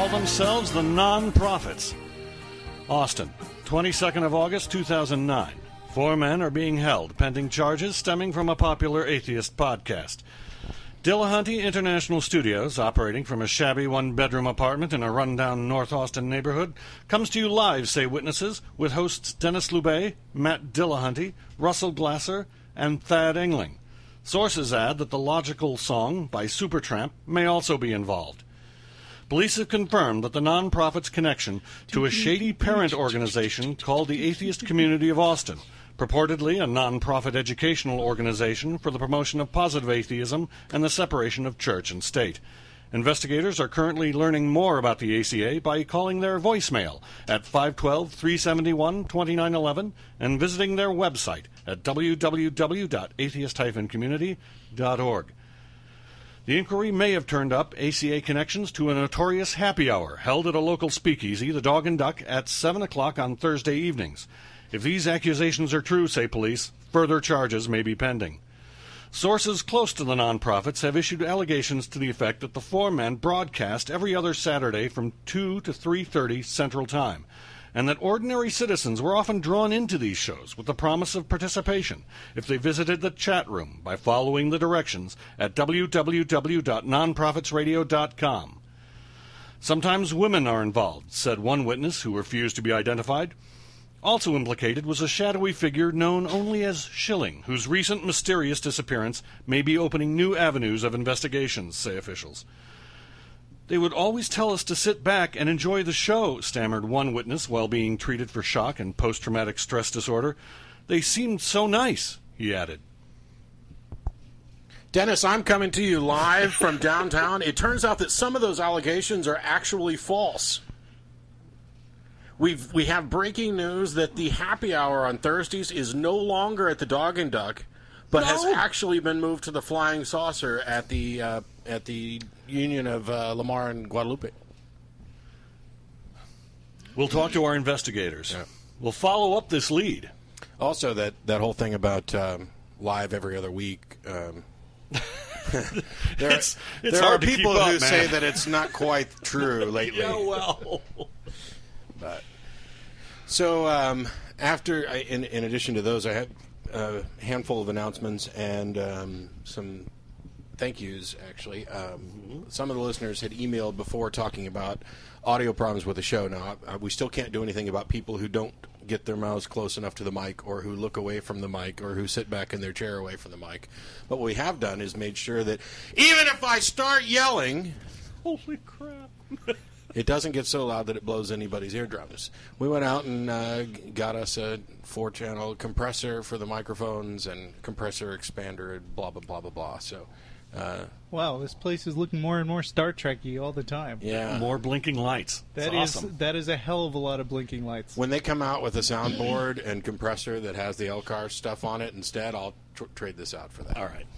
call themselves the Non-Prophets. Austin, 22nd of August, 2009. 4 men are being held pending charges stemming from a popular atheist podcast. Dillahunty International Studios, operating from a shabby one-bedroom apartment in a rundown North Austin neighborhood, comes to you live, say witnesses, with hosts Dennis Lubay, Matt Dillahunty, Russell Glasser, and Thad Engling. Sources add that the Logical Song by Supertramp may also be involved. Police have confirmed that the Non-Prophets' connection to a shady parent organization called the Atheist Community of Austin, purportedly a non-profit educational organization for the promotion of positive atheism and the separation of church and state. Investigators are currently learning more about the ACA by calling their voicemail at 512-371-2911 and visiting their website at www.atheist-community.org. The inquiry may have turned up ACA connections to a notorious happy hour held at a local speakeasy, the Dog and Duck, at 7 o'clock on Thursday evenings. If these accusations are true, say police, further charges may be pending. Sources close to the Non-Prophets have issued allegations to the effect that the 4 men broadcast every other Saturday from 2 to 3:30 Central Time, and that ordinary citizens were often drawn into these shows with the promise of participation if they visited the chat room by following the directions at www.nonprofitsradio.com. Sometimes women are involved, said one witness who refused to be identified. Also implicated was a shadowy figure known only as Schilling, whose recent mysterious disappearance may be opening new avenues of investigations, say officials. They would always tell us to sit back and enjoy the show, stammered one witness while being treated for shock and post-traumatic stress disorder. They seemed so nice, he added. Dennis, I'm coming to you live from downtown. It turns out that some of those allegations are actually false. We have breaking news that the happy hour on Thursdays is no longer at the Dog and Duck, but has actually been moved to the Flying Saucer at the Union of Lamar and Guadalupe. We'll talk to our investigators. Yeah. We'll follow up this lead. Also, that whole thing about live every other week. There are people who say that it's not quite true lately. Yeah, well. So after, in addition to those, I had a handful of announcements and some thank yous, actually. Some of the listeners had emailed before talking about audio problems with the show. Now, we still can't do anything about people who don't get their mouths close enough to the mic or who look away from the mic or who sit back in their chair away from the mic. But what we have done is made sure that even if I start yelling... Holy crap. It doesn't get so loud that it blows anybody's eardrums. We went out and got us a 4-channel compressor for the microphones and compressor expander and blah, blah, blah, blah, blah. So, wow, this place is looking more and more Star Trek-y all the time. Yeah. More blinking lights. Awesome. That is a hell of a lot of blinking lights. When they come out with a soundboard and compressor that has the Elcar stuff on it instead, I'll trade this out for that. All right.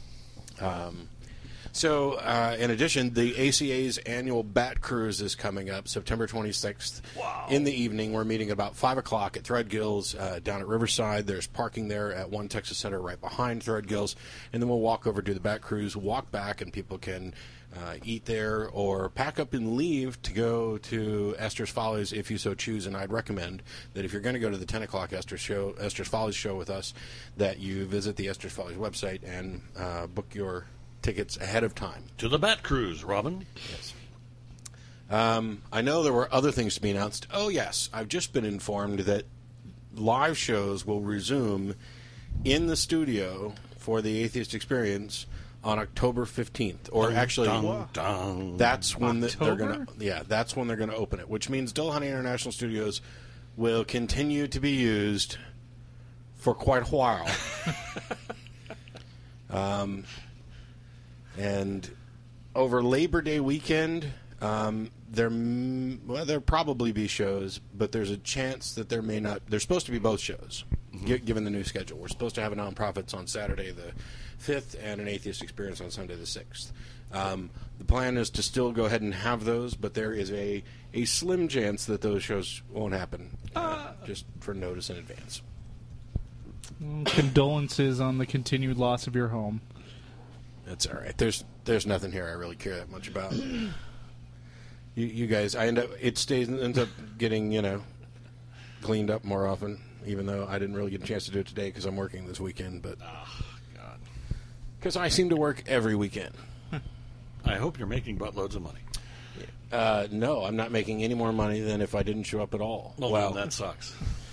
So, in addition, the ACA's annual Bat Cruise is coming up September 26th. Wow. In the evening. We're meeting about 5 o'clock at Threadgill's down at Riverside. There's parking there at One Texas Center right behind Threadgill's. And then we'll walk over to the Bat Cruise, walk back, and people can eat there or pack up and leave to go to Esther's Follies if you so choose. And I'd recommend that if you're going to go to the 10 o'clock Esther's Follies show with us, that you visit the Esther's Follies website and book your tickets ahead of time. To the Bat Cruise, Robin. Yes. I know there were other things to be announced. Oh, yes. I've just been informed that live shows will resume in the studio for the Atheist Experience on October 15th. Or actually, that's when they're going to that's when they're going to open it, which means Dillahunty International Studios will continue to be used for quite a while. And over Labor Day weekend, there'll probably be shows, but there's a chance that there may not. There's supposed to be both shows, given the new schedule. We're supposed to have a Non-Prophets on Saturday the 5th and an Atheist Experience on Sunday the 6th. The plan is to still go ahead and have those, but there is a slim chance that those shows won't happen, just for notice in advance. Condolences on the continued loss of your home. That's all right. There's nothing here I really care that much about. you guys, ends up getting, cleaned up more often, even though I didn't really get a chance to do it today because I'm working this weekend. But God. because I seem to work every weekend. I hope you're making buttloads of money. No, I'm not making any more money than if I didn't show up at all. Well, that sucks.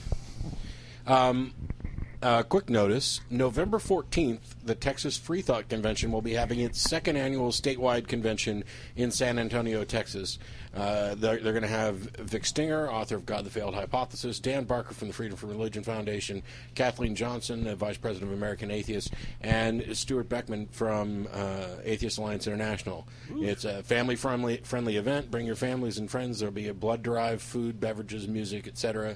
Quick notice, November 14th, the Texas Free Thought Convention will be having its second annual statewide convention in San Antonio, Texas. They're going to have Vic Stinger, author of God, the Failed Hypothesis, Dan Barker from the Freedom from Religion Foundation, Kathleen Johnson, Vice President of American Atheists, and Stuart Beckman from Atheist Alliance International. Ooh. It's a family-friendly event. Bring your families and friends. There will be a blood-derived food, beverages, music, etc.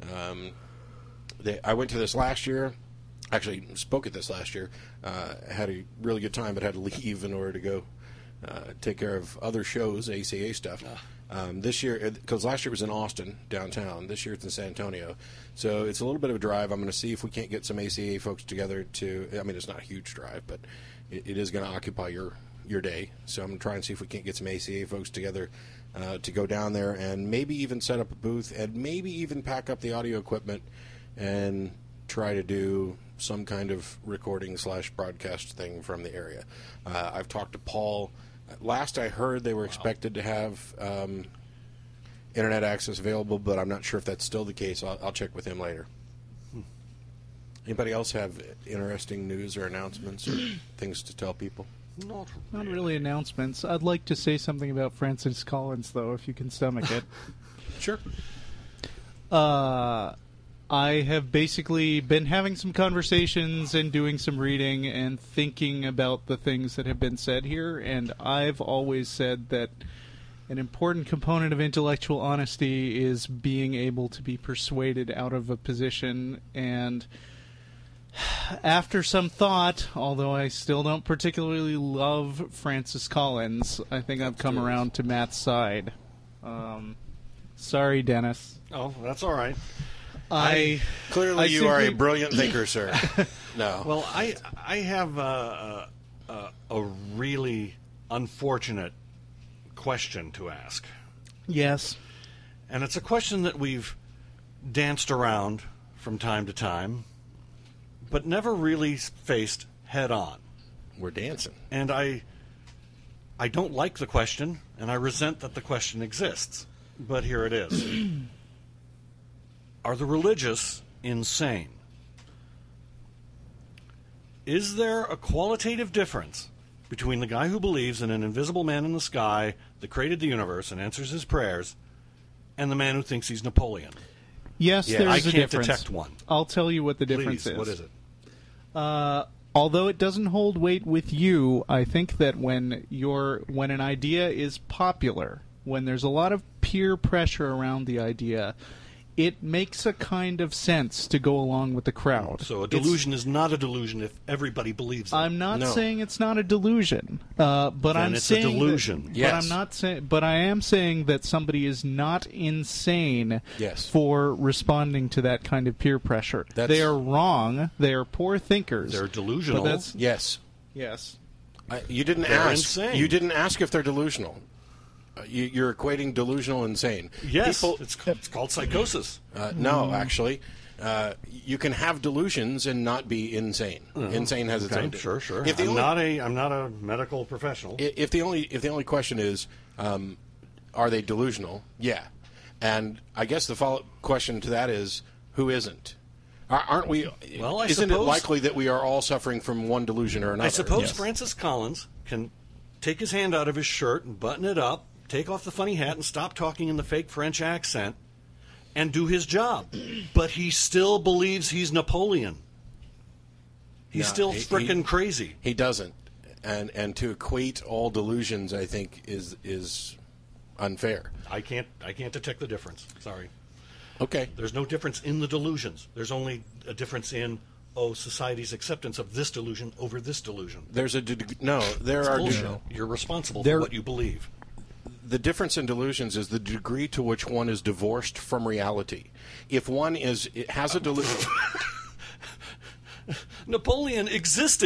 I went to this last year. Actually, spoke at this last year. Had a really good time, but had to leave in order to go take care of other shows, ACA stuff. This year, because last year was in Austin, downtown. This year it's in San Antonio. So it's a little bit of a drive. I'm going to see if we can't get some ACA folks together it's not a huge drive, but it is going to occupy your day. So I'm going to try and see if we can't get some ACA folks together to go down there and maybe even set up a booth and maybe even pack up the audio equipment and try to do some kind of recording / broadcast thing from the area. I've talked to Paul. Last I heard, they were expected to have internet access available, but I'm not sure if that's still the case. I'll check with him later. Anybody else have interesting news or announcements or things to tell people? Not really announcements. I'd like to say something about Francis Collins, though, if you can stomach it. Sure. I have basically been having some conversations and doing some reading and thinking about the things that have been said here, and I've always said that an important component of intellectual honesty is being able to be persuaded out of a position, and after some thought, although I still don't particularly love Francis Collins, I think I've come around to Matt's side. Sorry, Dennis. Oh, that's all right. Clearly you are a brilliant thinker, sir. No. Well, I have a really unfortunate question to ask. Yes. And it's a question that we've danced around from time to time, but never really faced head on. We're dancing. And I don't like the question, and I resent that the question exists. But here it is. Are the religious insane? Is there a qualitative difference between the guy who believes in an invisible man in the sky that created the universe and answers his prayers and the man who thinks he's Napoleon? Yes, there's a difference. I can't detect one. I'll tell you what the difference Please, is. What is it? Although it doesn't hold weight with you, I think that when an idea is popular, when there's a lot of peer pressure around the idea, it makes a kind of sense to go along with the crowd. So a delusion is not a delusion if everybody believes it. I'm not saying it's not a delusion, but then I'm it's saying a delusion. Yes. But I'm not saying. But I am saying that somebody is not insane for responding to that kind of peer pressure. They are wrong. They are poor thinkers. They're delusional. Yes. You didn't ask. Insane. You didn't ask if they're delusional. You're equating delusional insane. Yes, it's called psychosis. No, actually. You can have delusions and not be insane. Insane has its own. Sure. I'm not a medical professional. If the only question is, are they delusional? Yeah. And I guess the follow-up question to that is, who isn't? Aren't we? Well, isn't it likely that we are all suffering from one delusion or another? I suppose Francis Collins can take his hand out of his shirt and button it up, take off the funny hat and stop talking in the fake French accent and do his job. But he still believes he's Napoleon. He's still frickin' crazy. He doesn't. And to equate all delusions, I think, is unfair. I can't detect the difference. Sorry. Okay. There's no difference in the delusions. There's only a difference in society's acceptance of this delusion over this delusion. There are You're responsible for what you believe. The difference in delusions is the degree to which one is divorced from reality. If one has a delusion... Napoleon existed.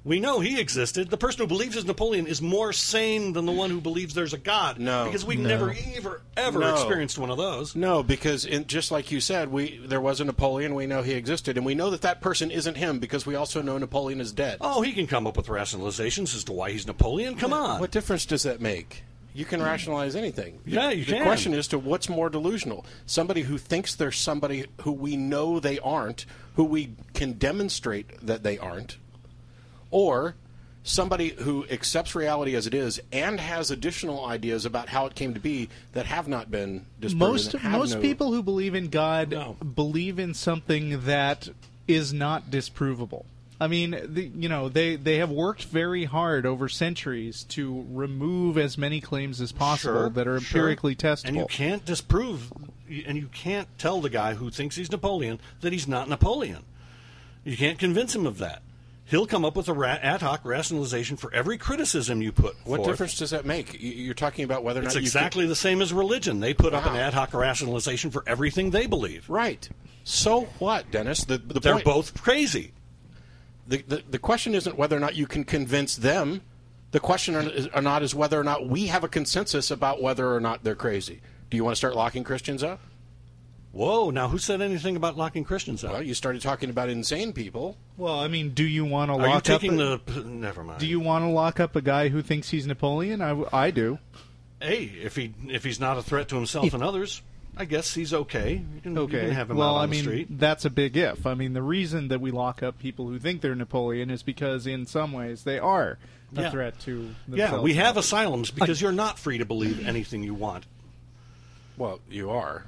We know he existed. The person who believes is Napoleon is more sane than the one who believes there's a God. No. Because we've never, ever experienced one of those. No, because just like you said, there was a Napoleon. We know he existed, and we know that person isn't him because we also know Napoleon is dead. Oh, he can come up with rationalizations as to why he's Napoleon. Come on. What difference does that make? You can rationalize anything. Yeah, you can. The question is to what's more delusional? Somebody who thinks there's somebody who we know they aren't, who we can demonstrate that they aren't, or somebody who accepts reality as it is and has additional ideas about how it came to be that have not been disproven. Most people who believe in God believe in something that is not disprovable. I mean, they have worked very hard over centuries to remove as many claims as possible that are empirically testable. And you can't disprove, and you can't tell the guy who thinks he's Napoleon that he's not Napoleon. You can't convince him of that. He'll come up with a ad hoc rationalization for every criticism you put forth. What difference does that make? You're talking about whether or not it's exactly the same as religion. They put up an ad hoc rationalization for everything they believe. Right. So what, Dennis? They're both crazy. The question isn't whether or not you can convince them. The question is whether or not we have a consensus about whether or not they're crazy. Do you want to start locking Christians up? Whoa, now who said anything about locking Christians up? Well, you started talking about insane people. Well, I mean, do you want to lock up... Never mind. Do you want to lock up a guy who thinks he's Napoleon? I do. Hey, if he's not a threat to himself and others, I guess he's okay. You can have him out on the street. That's a big if. I mean, the reason that we lock up people who think they're Napoleon is because in some ways they are a threat to themselves. Yeah, we have asylums because you're not free to believe anything you want. Well, you are.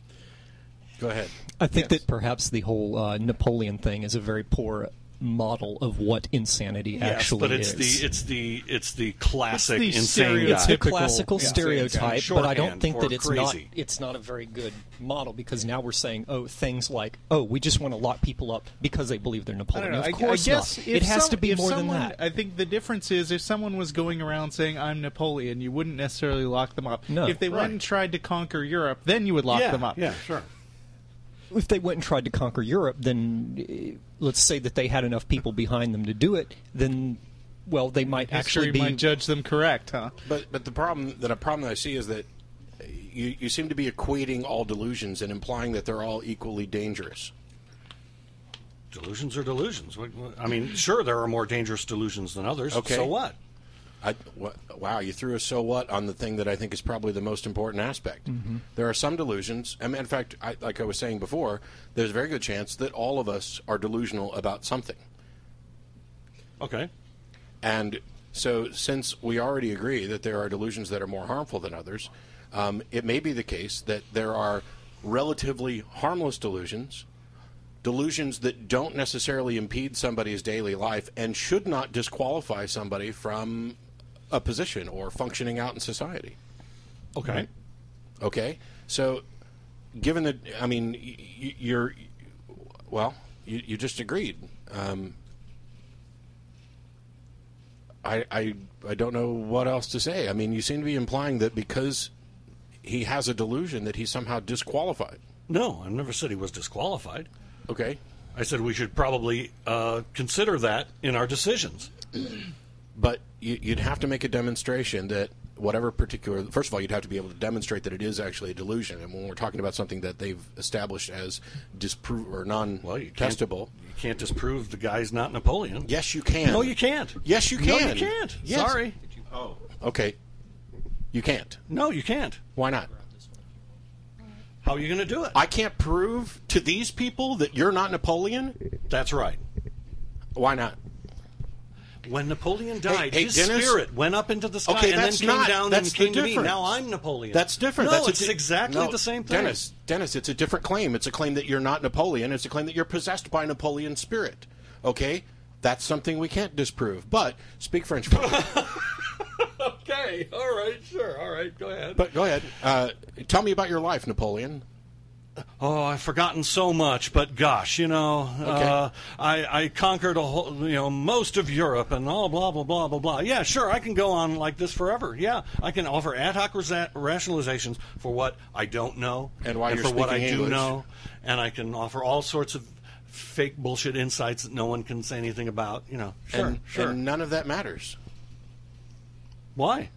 Go ahead. I think that perhaps the whole Napoleon thing is a very poor model of what insanity actually is. But it's the classic insane guy. It's the classical stereotype, but I don't think that crazy. it's not a very good model because now we're saying things like we just want to lock people up because they believe they're Napoleon. I guess not. It has to be more than that. I think the difference is if someone was going around saying I'm Napoleon, you wouldn't necessarily lock them up. No. If they went and tried to conquer Europe, then you would lock them up. Yeah, sure. If they went and tried to conquer Europe, then let's say that they had enough people behind them to do it, then, well, they might actually be... might judge them correct, huh? But the problem that I see is that you seem to be equating all delusions and implying that they're all equally dangerous. Delusions are delusions. I mean, sure, there are more dangerous delusions than others. Okay. So what? Wow, you threw a so what on the thing that I think is probably the most important aspect. Mm-hmm. There are some delusions. I mean, in fact, like I was saying before, there's a very good chance that all of us are delusional about something. Okay. And so since we already agree that there are delusions that are more harmful than others, it may be the case that there are relatively harmless delusions that don't necessarily impede somebody's daily life and should not disqualify somebody from a position or functioning out in society. Okay. Right? Okay. So, given that, I mean, you just agreed. I don't know what else to say. I mean, you seem to be implying that because he has a delusion that he's somehow disqualified. No, I never said he was disqualified. Okay. I said we should probably consider that in our decisions. But you'd have to make a demonstration that whatever particular... First of all, you'd have to be able to demonstrate that it is actually a delusion. And when we're talking about something that they've established as disprove or non-testable... You can't disprove the guy's not Napoleon. Yes, you can. No, you can't. Yes, you can. No, you can't. Yes. Sorry. Oh. Okay. You can't. No, you can't. Why not? How are you going to do it? I can't prove to these people that you're not Napoleon? That's right. Why not? When Napoleon died, hey, his Dennis, spirit went up into the sky and then came down and came to me. Now I'm Napoleon. That's different. No, it's exactly the same thing. Dennis, it's a different claim. It's a claim that you're not Napoleon. It's a claim that you're possessed by Napoleon's spirit. Okay? That's something we can't disprove. But speak French for me. Okay. All right. Sure. All right. Go ahead. But go ahead. Tell me about your life, Napoleon. Oh, I've forgotten so much, but gosh, Okay. I conquered most of Europe and all blah blah blah blah blah. Yeah, sure, I can go on like this forever. Yeah, I can offer ad hoc rationalizations for what I don't know and why you're for what I speaking do English. know, and I can offer all sorts of fake bullshit insights that no one can say anything about. Sure. And none of that matters. Why?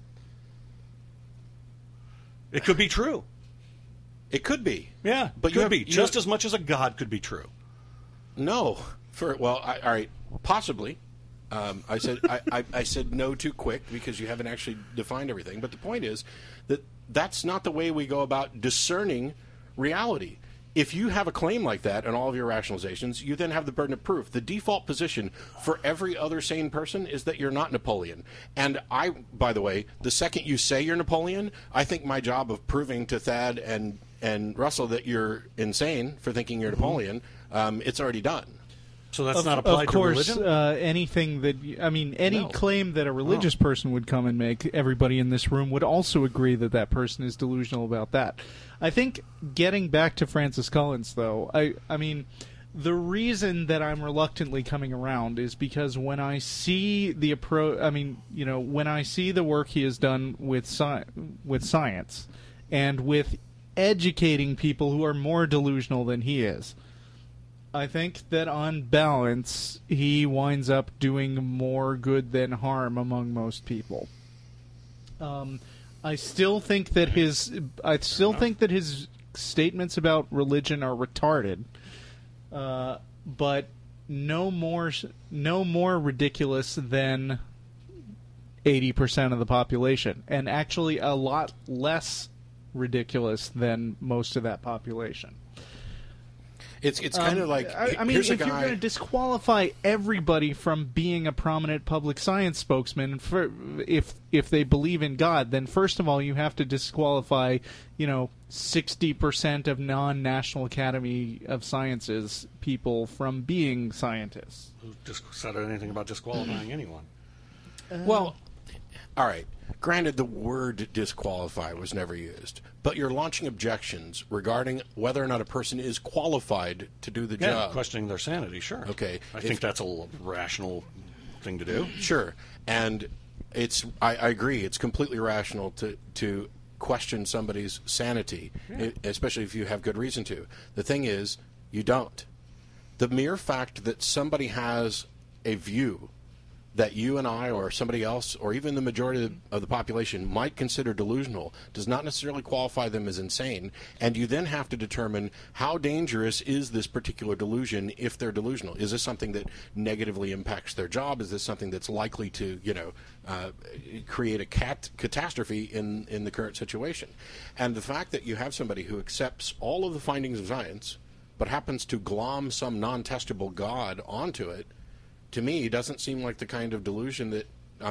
It could be true. It could be. Yeah, but could be just as much as a god could be true. No, all right, possibly. I said no too quick because you haven't actually defined everything. But the point is that that's not the way we go about discerning reality. If you have a claim like that and all of your rationalizations, you then have the burden of proof. The default position for every other sane person is that you're not Napoleon. And by the way, the second you say you're Napoleon, I think my job of proving to Thad and Russell that you're insane for thinking you're Napoleon, it's already done. So that's not applied to religion? Of course, anything that... any claim that a religious person would come and make, everybody in this room would also agree that that person is delusional about that. I think, getting back to Francis Collins, though, I mean, the reason that I'm reluctantly coming around is because when I see the when I see the work he has done with science and with educating people who are more delusional than he is, I think that on balance, he winds up doing more good than harm among most people. I still think that his statements about religion are retarded, but no more ridiculous than 80% of the population, and actually a lot less ridiculous than most of that population. It's kind of like, I mean, if you're going to disqualify everybody from being a prominent public science spokesman, if they believe in God, then first of all you have to disqualify 60% of non-National Academy of Sciences people from being scientists. Who just said anything about disqualifying anyone? Well, all right. Granted, the word disqualify was never used, but you're launching objections regarding whether or not a person is qualified to do the job. Questioning their sanity, sure. Okay. I think that's a rational thing to do. Sure. And I agree, it's completely rational to question somebody's sanity, especially if you have good reason to. The thing is, you don't. The mere fact that somebody has a view that you and I or somebody else or even the majority of the population might consider delusional does not necessarily qualify them as insane, and you then have to determine how dangerous is this particular delusion if they're delusional. Is this something that negatively impacts their job? Is this something that's likely to create a catastrophe in the current situation? And the fact that you have somebody who accepts all of the findings of science but happens to glom some non-testable God onto it, to me, doesn't seem like the kind of delusion that,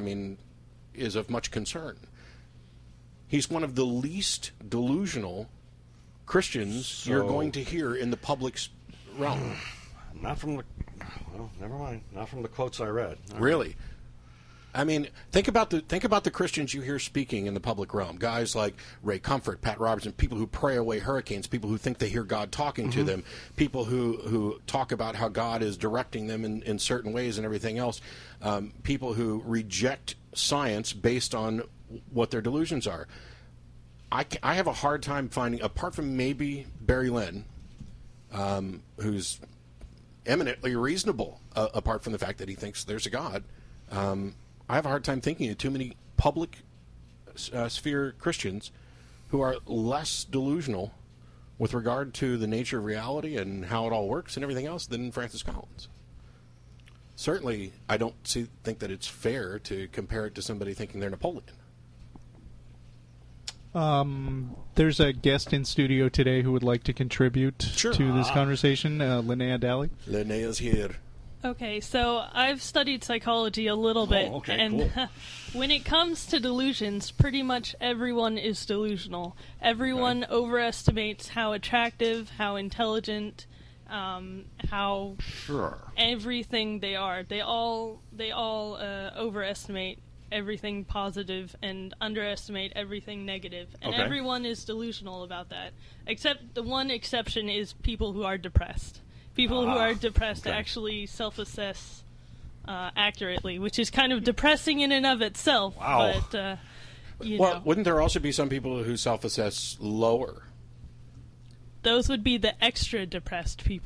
is of much concern. He's one of the least delusional Christians you're going to hear in the public's realm. Not from the... Well, never mind. Not from the quotes I read. Really? I mean, think about the Christians you hear speaking in the public realm. Guys like Ray Comfort, Pat Robertson, people who pray away hurricanes, people who think they hear God talking to them, people who talk about how God is directing them in certain ways and everything else, people who reject science based on what their delusions are. I have a hard time finding, apart from maybe Barry Lynn, who's eminently reasonable, apart from the fact that he thinks there's a God, I have a hard time thinking of too many public sphere Christians who are less delusional with regard to the nature of reality and how it all works and everything else than Francis Collins. Certainly, I don't think that it's fair to compare it to somebody thinking they're Napoleon. There's a guest in studio today who would like to contribute to this conversation, Linnea Daly. Linnea's here. Okay, so I've studied psychology a little bit, and cool. When it comes to delusions, pretty much everyone is delusional. Everyone overestimates how attractive, how intelligent, how everything they are. They all overestimate everything positive and underestimate everything negative, and everyone is delusional about that. Except the one exception is people who are depressed. People who are depressed actually self-assess accurately, which is kind of depressing in and of itself. Wow. But, wouldn't there also be some people who self-assess lower? Those would be the extra depressed people.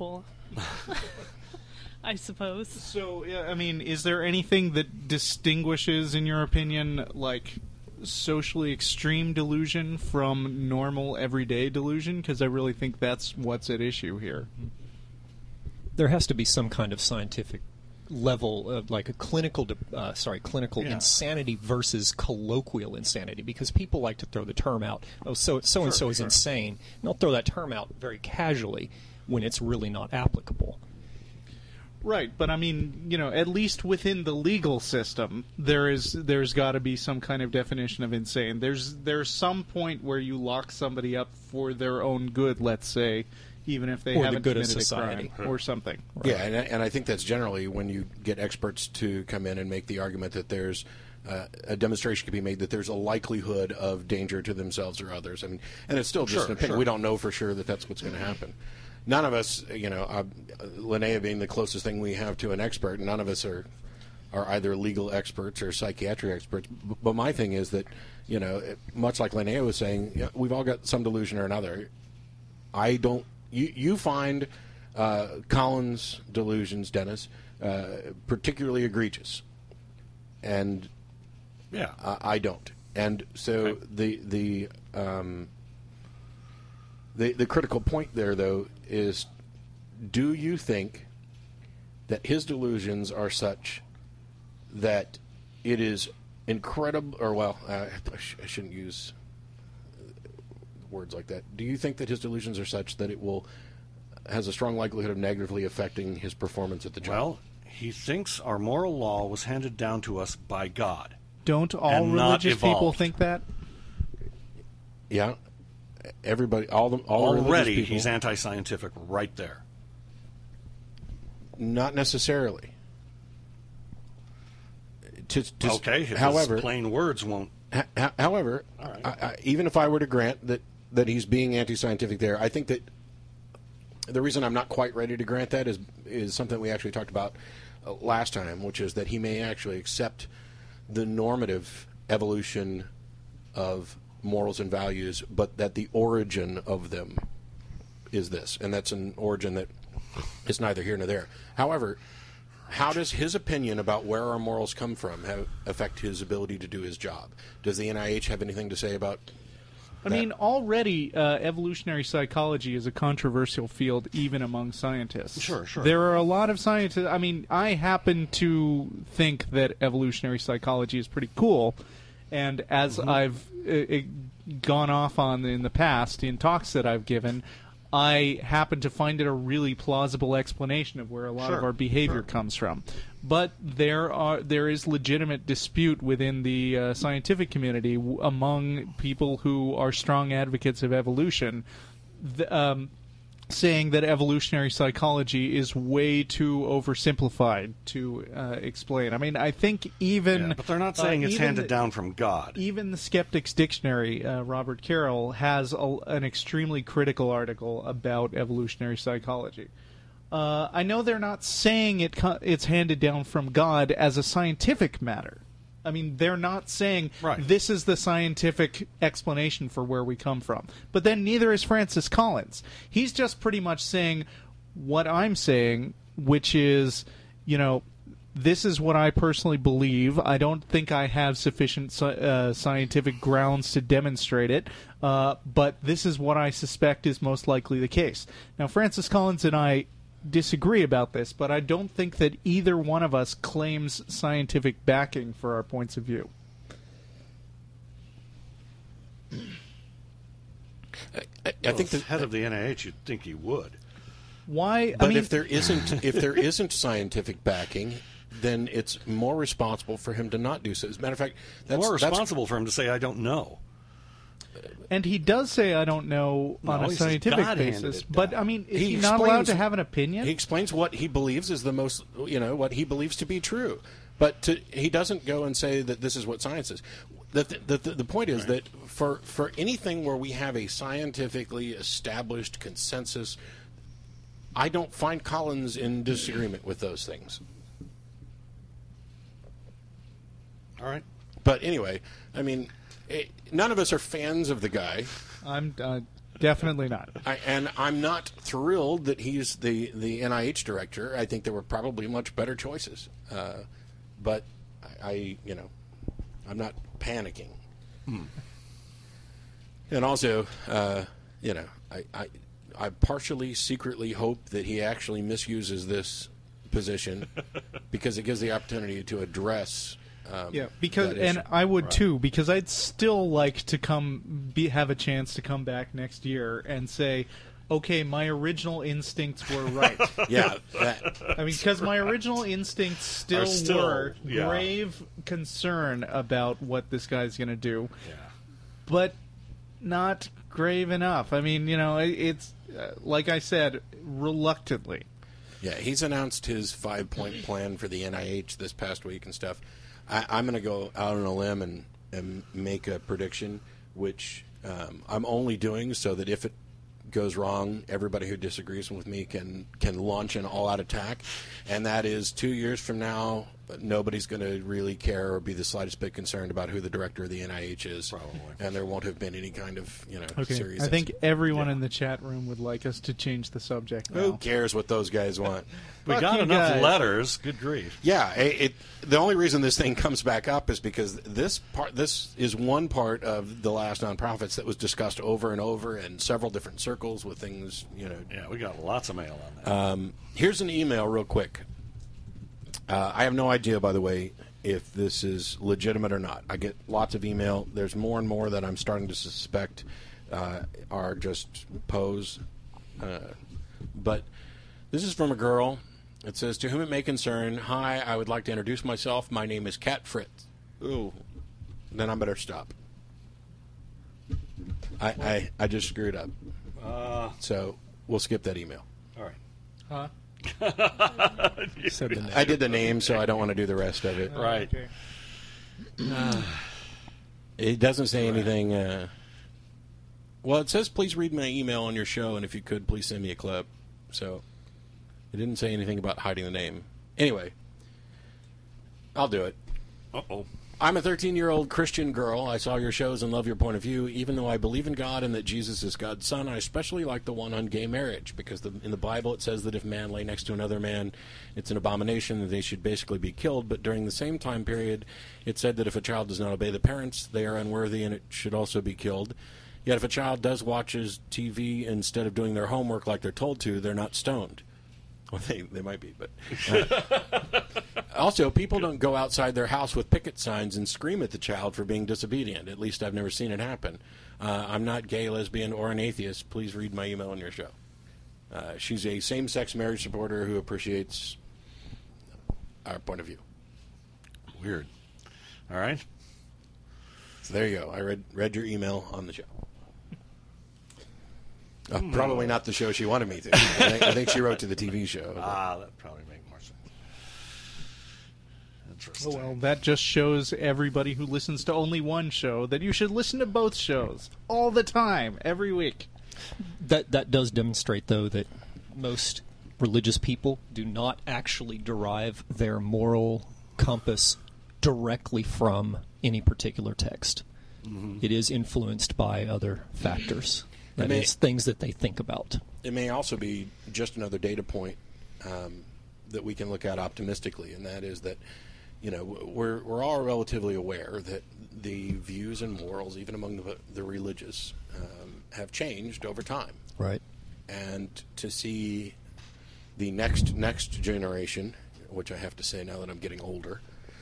I suppose. So, yeah, I mean, is there anything that distinguishes, in your opinion, like socially extreme delusion from normal everyday delusion? Because I really think that's what's at issue here. There has to be some kind of scientific level of like a clinical insanity versus colloquial insanity, because people like to throw the term out, so and so is insane, and they'll throw that term out very casually when it's really not applicable. Right, but I mean, at least within the legal system, there's got to be some kind of definition of insane. There's some point where you lock somebody up for their own good, let's say, even if they haven't committed a crime or something. Right. Yeah, and I think that's generally when you get experts to come in and make the argument that there's a demonstration can be made that there's a likelihood of danger to themselves or others. I mean, and it's still just an opinion. We don't know for sure that that's what's going to happen. None of us, Linnea being the closest thing we have to an expert, none of us are either legal experts or psychiatric experts. But my thing is that, much like Linnea was saying, we've all got some delusion or another. I don't. You find Colin's delusions, Dennis, particularly egregious, and I don't. And so the critical point there, though, is: do you think that his delusions are such that it is incredible? Or I shouldn't use words like that. Do you think that his delusions are such that it has a strong likelihood of negatively affecting his performance at the job? Well, he thinks our moral law was handed down to us by God. Don't all religious people think that? Yeah. Everybody, all already people, he's anti-scientific right there. Not necessarily. Okay, however, his plain words won't. However, right. Even if I were to grant that he's being anti-scientific there, I think that the reason I'm not quite ready to grant that is something we actually talked about last time, which is that he may actually accept the normative evolution of morals and values, but that the origin of them is this, and that's an origin that is neither here nor there. However, how does his opinion about where our morals come from affect his ability to do his job? Does the NIH have anything to say about that? I mean, already evolutionary psychology is a controversial field even among scientists. Sure. There are a lot of scientists. I mean, I happen to think that evolutionary psychology is pretty cool, and as I've gone off on in the past in talks that I've given, I happen to find it a really plausible explanation of where a lot of our behavior comes from. But there is legitimate dispute within the scientific community among people who are strong advocates of evolution, saying that evolutionary psychology is way too oversimplified to explain. I mean, I think even... but they're not saying it's handed down from God. Even the Skeptic's Dictionary, Robert Carroll, has an extremely critical article about evolutionary psychology. I know they're not saying it's handed down from God as a scientific matter. I mean, they're not saying this is the scientific explanation for where we come from. But then neither is Francis Collins. He's just pretty much saying what I'm saying, which is, this is what I personally believe. I don't think I have sufficient scientific grounds to demonstrate it, but this is what I suspect is most likely the case. Now, Francis Collins and I disagree about this, but I don't think that either one of us claims scientific backing for our points of view. I think the head of the NIH, you'd think he would. Why? But if there isn't scientific backing, then it's more responsible for him to not do so. As a matter of fact, that's more responsible for him to say, "I don't know." And he does say, "I don't know," on a scientific basis. But I mean, is he not allowed to have an opinion? He explains what he believes is the most, what he believes to be true. But he doesn't go and say that this is what science is. The point is that for anything where we have a scientifically established consensus, I don't find Collins in disagreement with those things. All right. But anyway, I mean, none of us are fans of the guy. Definitely not. And I'm not thrilled that he's the NIH director. I think there were probably much better choices. But I'm not panicking. And also, I partially secretly hope that he actually misuses this position because it gives the opportunity to address. And I would too, because I'd still like to have a chance to come back next year and say, okay, my original instincts were right. Because my original instincts still were grave concern about what this guy's going to do, but not grave enough. I mean, it's like I said, reluctantly. Yeah, he's announced his 5-point plan for the NIH this past week and stuff. I'm going to go out on a limb and make a prediction, which I'm only doing so that if it goes wrong, everybody who disagrees with me can launch an all-out attack, and that is 2 years from now, nobody's going to really care or be the slightest bit concerned about who the director of the NIH is. Probably. And there won't have been any kind of serious. I think everyone in the chat room would like us to change the subject now. Who cares what those guys want? We got enough letters. Good grief. Yeah, the only reason this thing comes back up is because this is one part of the last Nonprofits that was discussed over and over in several different circles with things. Yeah, we got lots of mail on that. Here's an email real quick. I have no idea, by the way, if this is legitimate or not. I get lots of email. There's more and more that I'm starting to suspect are just pose. But this is from a girl. It says, "To whom it may concern, hi, I would like to introduce myself. My name is Cat Fritz." Ooh. Then I better stop. I just screwed up. So we'll skip that email. All right. Huh? I did the name, so I don't want to do the rest of it. Right. Okay. It doesn't say anything. Well, it says, "Please read my email on your show, and if you could, please send me a clip." So it didn't say anything about hiding the name. Anyway, I'll do it. Uh-oh. I'm a 13-year-old Christian girl. I saw your shows and love your point of view. Even though I believe in God and that Jesus is God's son, I especially like the one on gay marriage because in the Bible it says that if a man lay next to another man, it's an abomination and they should basically be killed. But during the same time period, it said that if a child does not obey the parents, they are unworthy and it should also be killed. Yet if a child does watches TV instead of doing their homework like they're told to, they're not stoned. Well, they might be, but... Also, people don't go outside their house with picket signs and scream at the child for being disobedient. At least I've never seen it happen. I'm not gay, lesbian, or an atheist. Please read my email on your show. She's a same-sex marriage supporter who appreciates our point of view. Weird. All right. So there you go. I read your email on the show. Probably not the show she wanted me to. I think she wrote to the TV show. That'd probably make more sense. Interesting. Oh, well, that just shows everybody who listens to only one show that you should listen to both shows all the time, every week. That does demonstrate, though, that most religious people do not actually derive their moral compass directly from any particular text. Mm-hmm. It is influenced by other factors. That is things that they think about. It may also be just another data point that we can look at optimistically, and that is that we're all relatively aware that the views and morals, even among the religious, have changed over time. Right. And to see the next generation, which I have to say now that I'm getting older,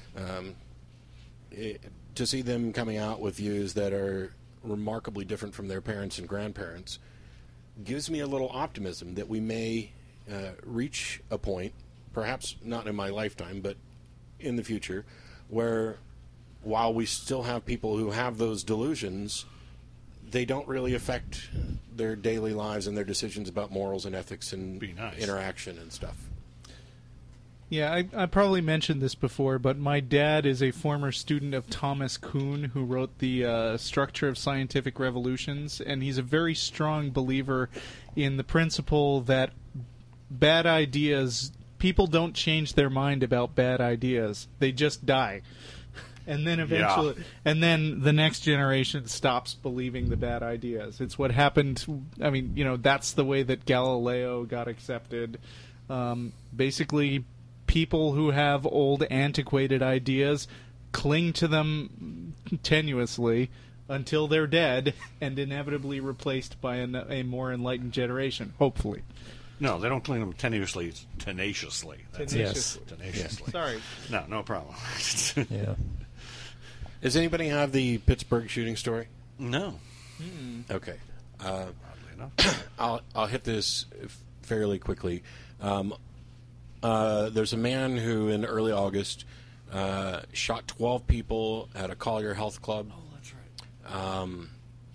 to see them coming out with views that are remarkably different from their parents and grandparents gives me a little optimism that we may reach a point, perhaps not in my lifetime, but in the future, where while we still have people who have those delusions, they don't really affect their daily lives and their decisions about morals and ethics and interaction and stuff. Yeah, I probably mentioned this before, but my dad is a former student of Thomas Kuhn, who wrote the Structure of Scientific Revolutions, and he's a very strong believer in the principle that bad ideas, people don't change their mind about bad ideas. They just die. and then eventually, and then the next generation stops believing the bad ideas. It's what happened. I mean, that's the way that Galileo got accepted. Basically, people who have old, antiquated ideas cling to them tenuously until they're dead and inevitably replaced by a more enlightened generation, hopefully. No, they don't cling them tenaciously. Tenaciously. Yes. Tenaciously. Sorry. No problem. Yeah. Does anybody have the Pittsburgh shooting story? No. Okay. Oddly enough. I'll hit this fairly quickly. There's a man who, in early August, shot 12 people at a Collier Health Club. Oh, that's right.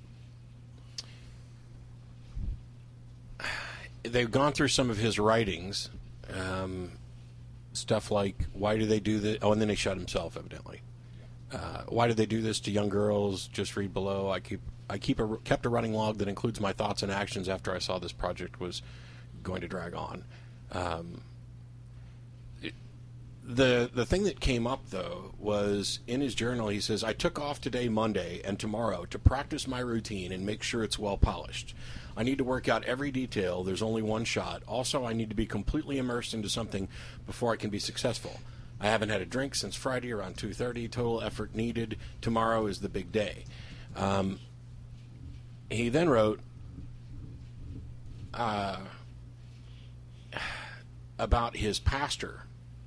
They've gone through some of his writings, stuff like, why do they do this? Oh, and then he shot himself, evidently. Why do they do this to young girls? Just read below. I kept a running log that includes my thoughts and actions after I saw this project was going to drag on. The thing that came up, though, was in his journal he says, I took off today, Monday, and tomorrow to practice my routine and make sure it's well polished. I need to work out every detail. There's only one shot. Also, I need to be completely immersed into something before I can be successful. I haven't had a drink since Friday around 2:30. Total effort needed. Tomorrow is the big day. He then wrote about his pastor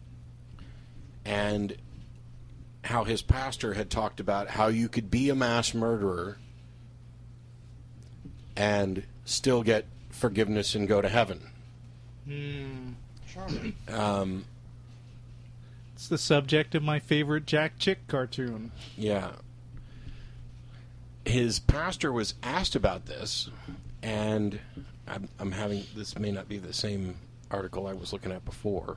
and how his pastor had talked about how you could be a mass murderer and still get forgiveness and go to heaven. It's the subject of my favorite Jack Chick cartoon. Yeah. His pastor was asked about this, and I'm having, this may not be the same article I was looking at before,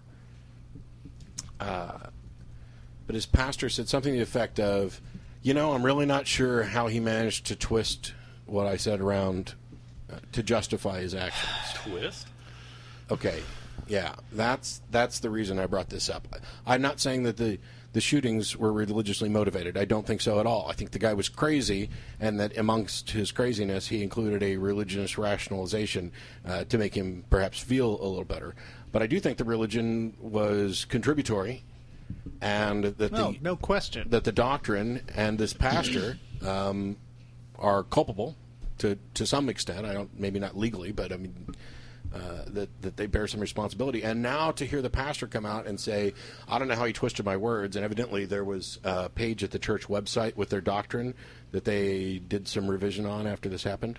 but his pastor said something to the effect of, I'm really not sure how he managed to twist what I said around to justify his actions. Twist? Okay, yeah, that's the reason I brought this up. I'm not saying that the shootings were religiously motivated. I don't think so at all. I think the guy was crazy, and that amongst his craziness, he included a religious rationalization to make him perhaps feel a little better. But I do think the religion was contributory, and that no question that the doctrine and this pastor are culpable to some extent. Maybe not legally, but I mean. That they bear some responsibility. And now to hear the pastor come out and say, I don't know how he twisted my words, and evidently there was a page at the church website with their doctrine that they did some revision on after this happened.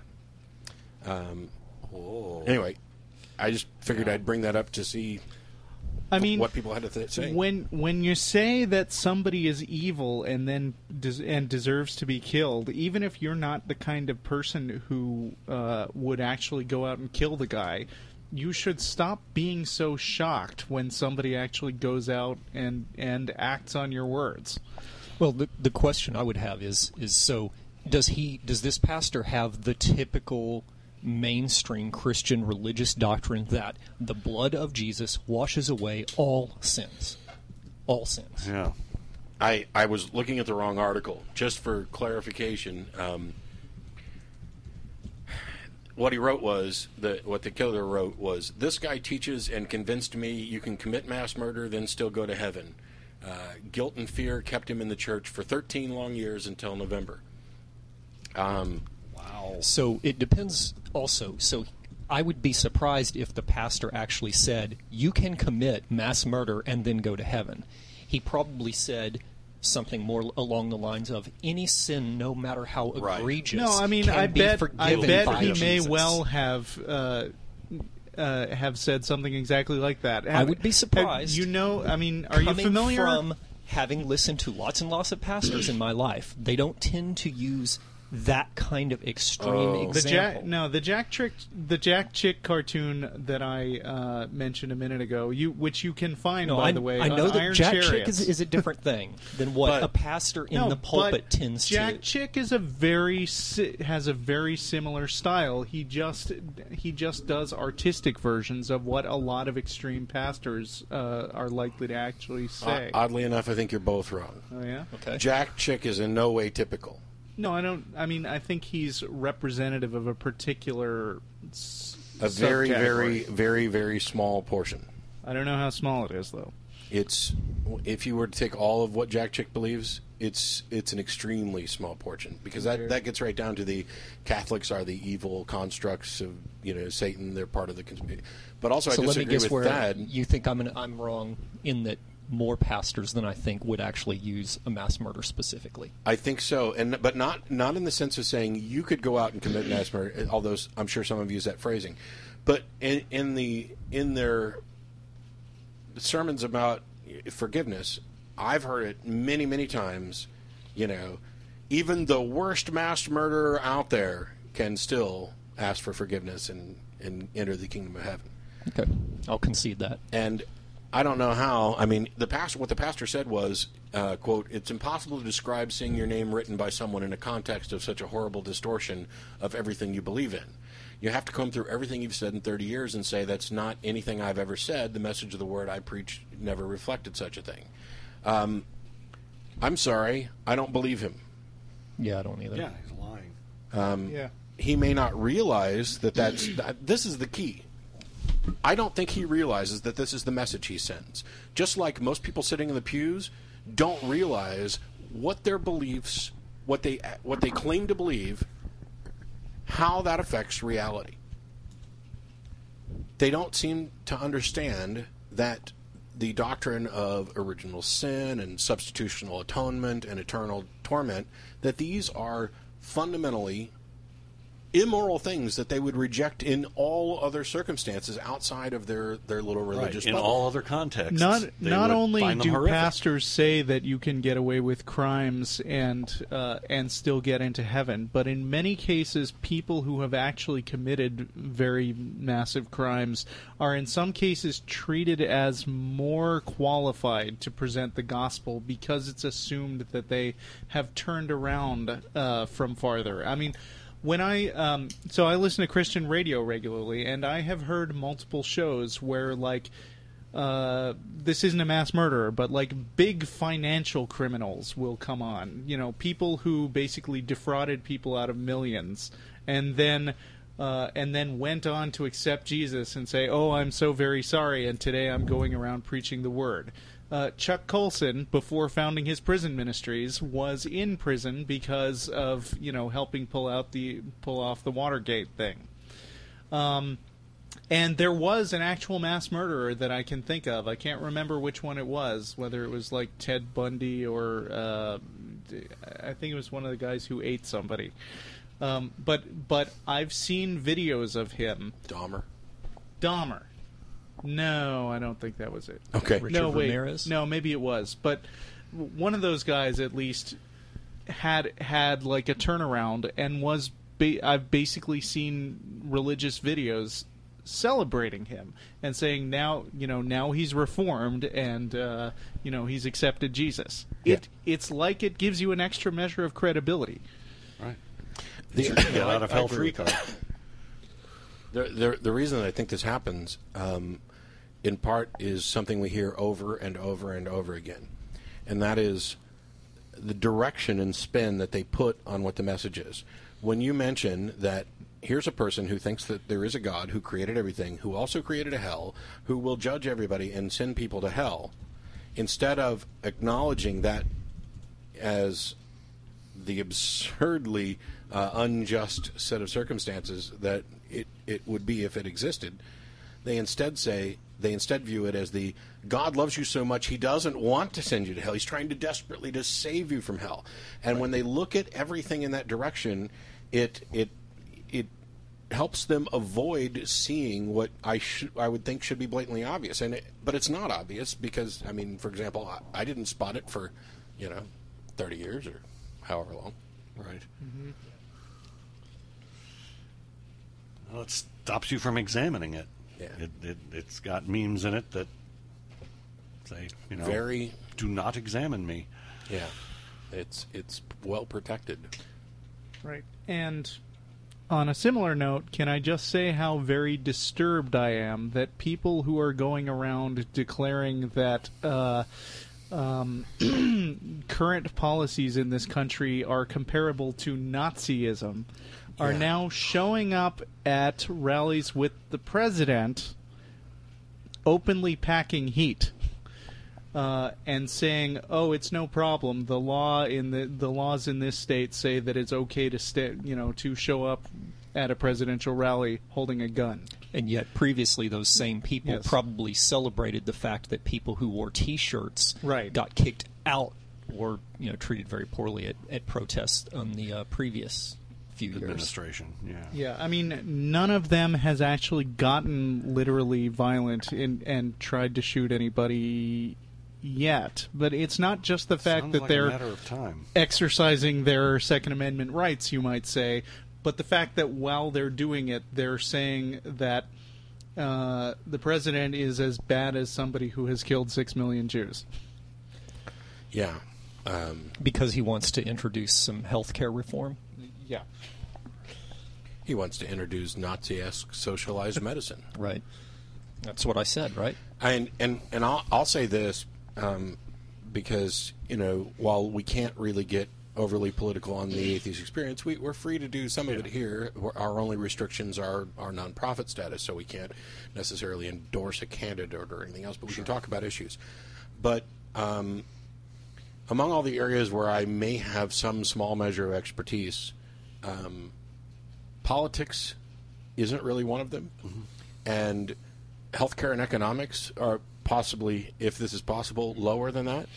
Anyway, I just figured I'd bring that up to see what people had to say. When you say that somebody is evil and then deserves to be killed, even if you're not the kind of person who would actually go out and kill the guy, you should stop being so shocked when somebody actually goes out and acts on your words. Well, the question I would have is so does this pastor have the typical mainstream Christian religious doctrine that the blood of Jesus washes away all sins? All sins. Yeah. I was looking at the wrong article. Just for clarification, what he wrote was, what the killer wrote was, this guy teaches and convinced me you can commit mass murder, then still go to heaven. Guilt and fear kept him in the church for 13 long years until November. Wow. So it depends also. So I would be surprised if the pastor actually said, you can commit mass murder and then go to heaven. He probably said something more along the lines of, any sin, no matter how egregious, no, I mean, I bet he may well have said something exactly like that. I would be surprised. I mean, are you familiar? From having listened to lots and lots of pastors in my life, they don't tend to use that kind of extreme example. The Jack Chick cartoon that I mentioned a minute ago, which you can find, by the way. I know that Iron Jack Chariots. Chick is a different thing than what a pastor in the pulpit tends Jack to. Jack Chick is has a very similar style. He just does artistic versions of what a lot of extreme pastors are likely to actually say. Oddly enough, I think you're both wrong. Oh yeah. Okay. Jack Chick is in no way typical. No, I don't. I mean, I think he's representative of a particular very, very, very, very small portion. I don't know how small it is, though. It's, if you were to take all of what Jack Chick believes, it's an extremely small portion, because that gets right down to the Catholics are the evil constructs of Satan. They're part of the conspiracy. But also, so I disagree let me guess with where that. You think I'm wrong in that more pastors than I think would actually use a mass murder specifically. I think so, but not in the sense of saying you could go out and commit mass murder, although I'm sure some of you use that phrasing. But in their sermons about forgiveness, I've heard it many, many times. Even the worst mass murderer out there can still ask for forgiveness and enter the kingdom of heaven. Okay, I'll concede that. And I don't know how. I mean, what the pastor said was, quote, "It's impossible to describe seeing your name written by someone in a context of such a horrible distortion of everything you believe in. You have to comb through everything you've said in 30 years and say, that's not anything I've ever said. The message of the word I preach never reflected such a thing." I'm sorry. I don't believe him. Yeah, I don't either. Yeah, he's lying. He may not realize this is the key. I don't think he realizes that this is the message he sends. Just like most people sitting in the pews don't realize what their beliefs, what they claim to believe, how that affects reality. They don't seem to understand that the doctrine of original sin and substitutional atonement and eternal torment, that these are fundamentally immoral things that they would reject in all other circumstances outside of their little religious in bubble. all other contexts. Not only do horrific. pastors say that you can get away with crimes and still get into heaven, but in many cases, people who have actually committed very massive crimes are in some cases treated as more qualified to present the gospel because it's assumed that they have turned around from farther. I mean, when I listen to Christian radio regularly, and I have heard multiple shows where, like, this isn't a mass murderer, but like big financial criminals will come on. People who basically defrauded people out of millions, and then went on to accept Jesus and say, "Oh, I'm so very sorry, and today I'm going around preaching the word." Chuck Colson, before founding his prison ministries, was in prison because of helping pull off the Watergate thing. And there was an actual mass murderer that I can think of. I can't remember which one it was, whether it was like Ted Bundy or I think it was one of the guys who ate somebody. But I've seen videos of him. Dahmer. No, I don't think that was it. Okay. Richard Ramirez? No, maybe it was. But one of those guys at least had like a turnaround and was. I've basically seen religious videos celebrating him and saying now he's reformed and he's accepted Jesus. Yeah. It's like it gives you an extra measure of credibility. Right. Get out of hell free card. The reason that I think this happens, in part, is something we hear over and over and over again, and that is the direction and spin that they put on what the message is. When you mention that here's a person who thinks that there is a God who created everything, who also created a hell, who will judge everybody and send people to hell, instead of acknowledging that as the absurdly unjust set of circumstances that it would be if it existed, they instead view it as the God loves you so much he doesn't want to send you to hell. He's trying to desperately to save you from hell. And when they look at everything in that direction, it helps them avoid seeing what I would think should be blatantly obvious. But it's not obvious because, I mean, for example, I didn't spot it for 30 years or however long. Right. Mm-hmm. Well, it stops you from examining it. Yeah. It's got memes in it that say, do not examine me. Yeah. It's well protected. Right. And on a similar note, can I just say how very disturbed I am that people who are going around declaring that current policies in this country are comparable to Nazism are now showing up at rallies with the president, openly packing heat, and saying, "Oh, it's no problem. The laws in this state say that it's okay to to show up at a presidential rally holding a gun." And yet, previously, those same people probably celebrated the fact that people who wore T-shirts got kicked out or treated very poorly at protests on the previous few years. Administration. Yeah. I mean, none of them has actually gotten literally violent and tried to shoot anybody yet. But it's not just the fact that they're a matter of time. Exercising their Second Amendment rights, you might say, but the fact that while they're doing it, they're saying that the president is as bad as somebody who has killed 6 million Jews. Yeah. Because he wants to introduce some health care reform? Yeah. He wants to introduce Nazi-esque socialized medicine. Right. That's what I said, right? And I'll say this, because, while we can't really get overly political on the atheist experience, we're free to do some of it here. Our only restrictions are our nonprofit status, so we can't necessarily endorse a candidate or anything else, but we can talk about issues. But among all the areas where I may have some small measure of expertise, politics isn't really one of them. Mm-hmm. And healthcare and economics are possibly, if this is possible, lower than that.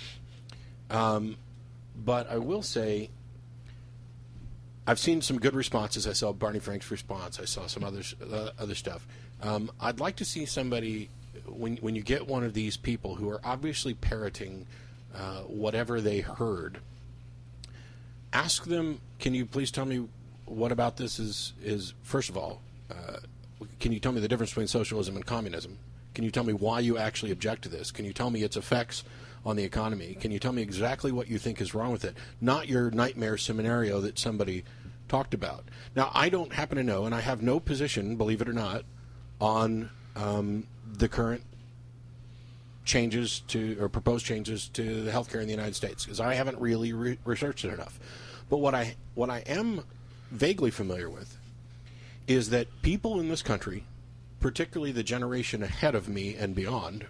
But I will say, I've seen some good responses. I saw Barney Frank's response. I saw some other stuff. I'd like to see somebody, when you get one of these people who are obviously parroting whatever they heard, ask them, can you please tell me what about this is first of all, can you tell me the difference between socialism and communism? Can you tell me why you actually object to this? Can you tell me its effects on the economy? Can you tell me exactly what you think is wrong with it? Not your nightmare scenario that somebody talked about. Now, I don't happen to know, and I have no position, believe it or not, on the current changes or proposed changes to the healthcare in the United States, because I haven't really researched it enough. But what I am vaguely familiar with is that people in this country, particularly the generation ahead of me and beyond,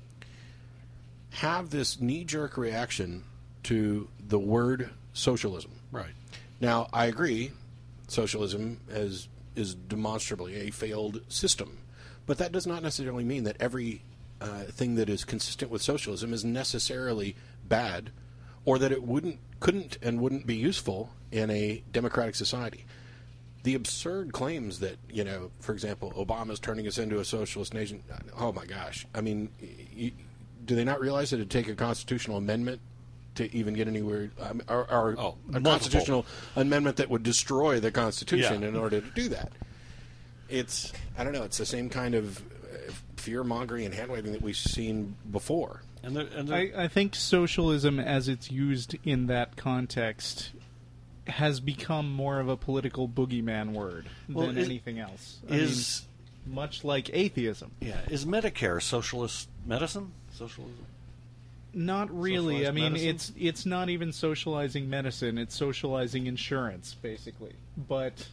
have this knee-jerk reaction to the word socialism. Right. Now, I agree, socialism is demonstrably a failed system, but that does not necessarily mean that every thing that is consistent with socialism is necessarily bad, or that it couldn't be useful in a democratic society. The absurd claims that, for example, Obama's turning us into a socialist nation. Oh my gosh! I mean, do they not realize that it'd take a constitutional amendment to even get anywhere, or a constitutional amendment that would destroy the Constitution in order to do that? I don't know. It's the same kind of fear-mongering and hand-waving that we've seen before. I think socialism, as it's used in that context, has become more of a political boogeyman word than anything else. I mean, much like atheism. Yeah. Is Medicare socialist medicine? Socialism? Not really. I mean, it's not even socializing medicine. It's socializing insurance, basically. But,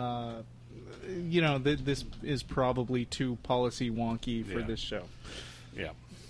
this is probably too policy wonky for this show. Yeah.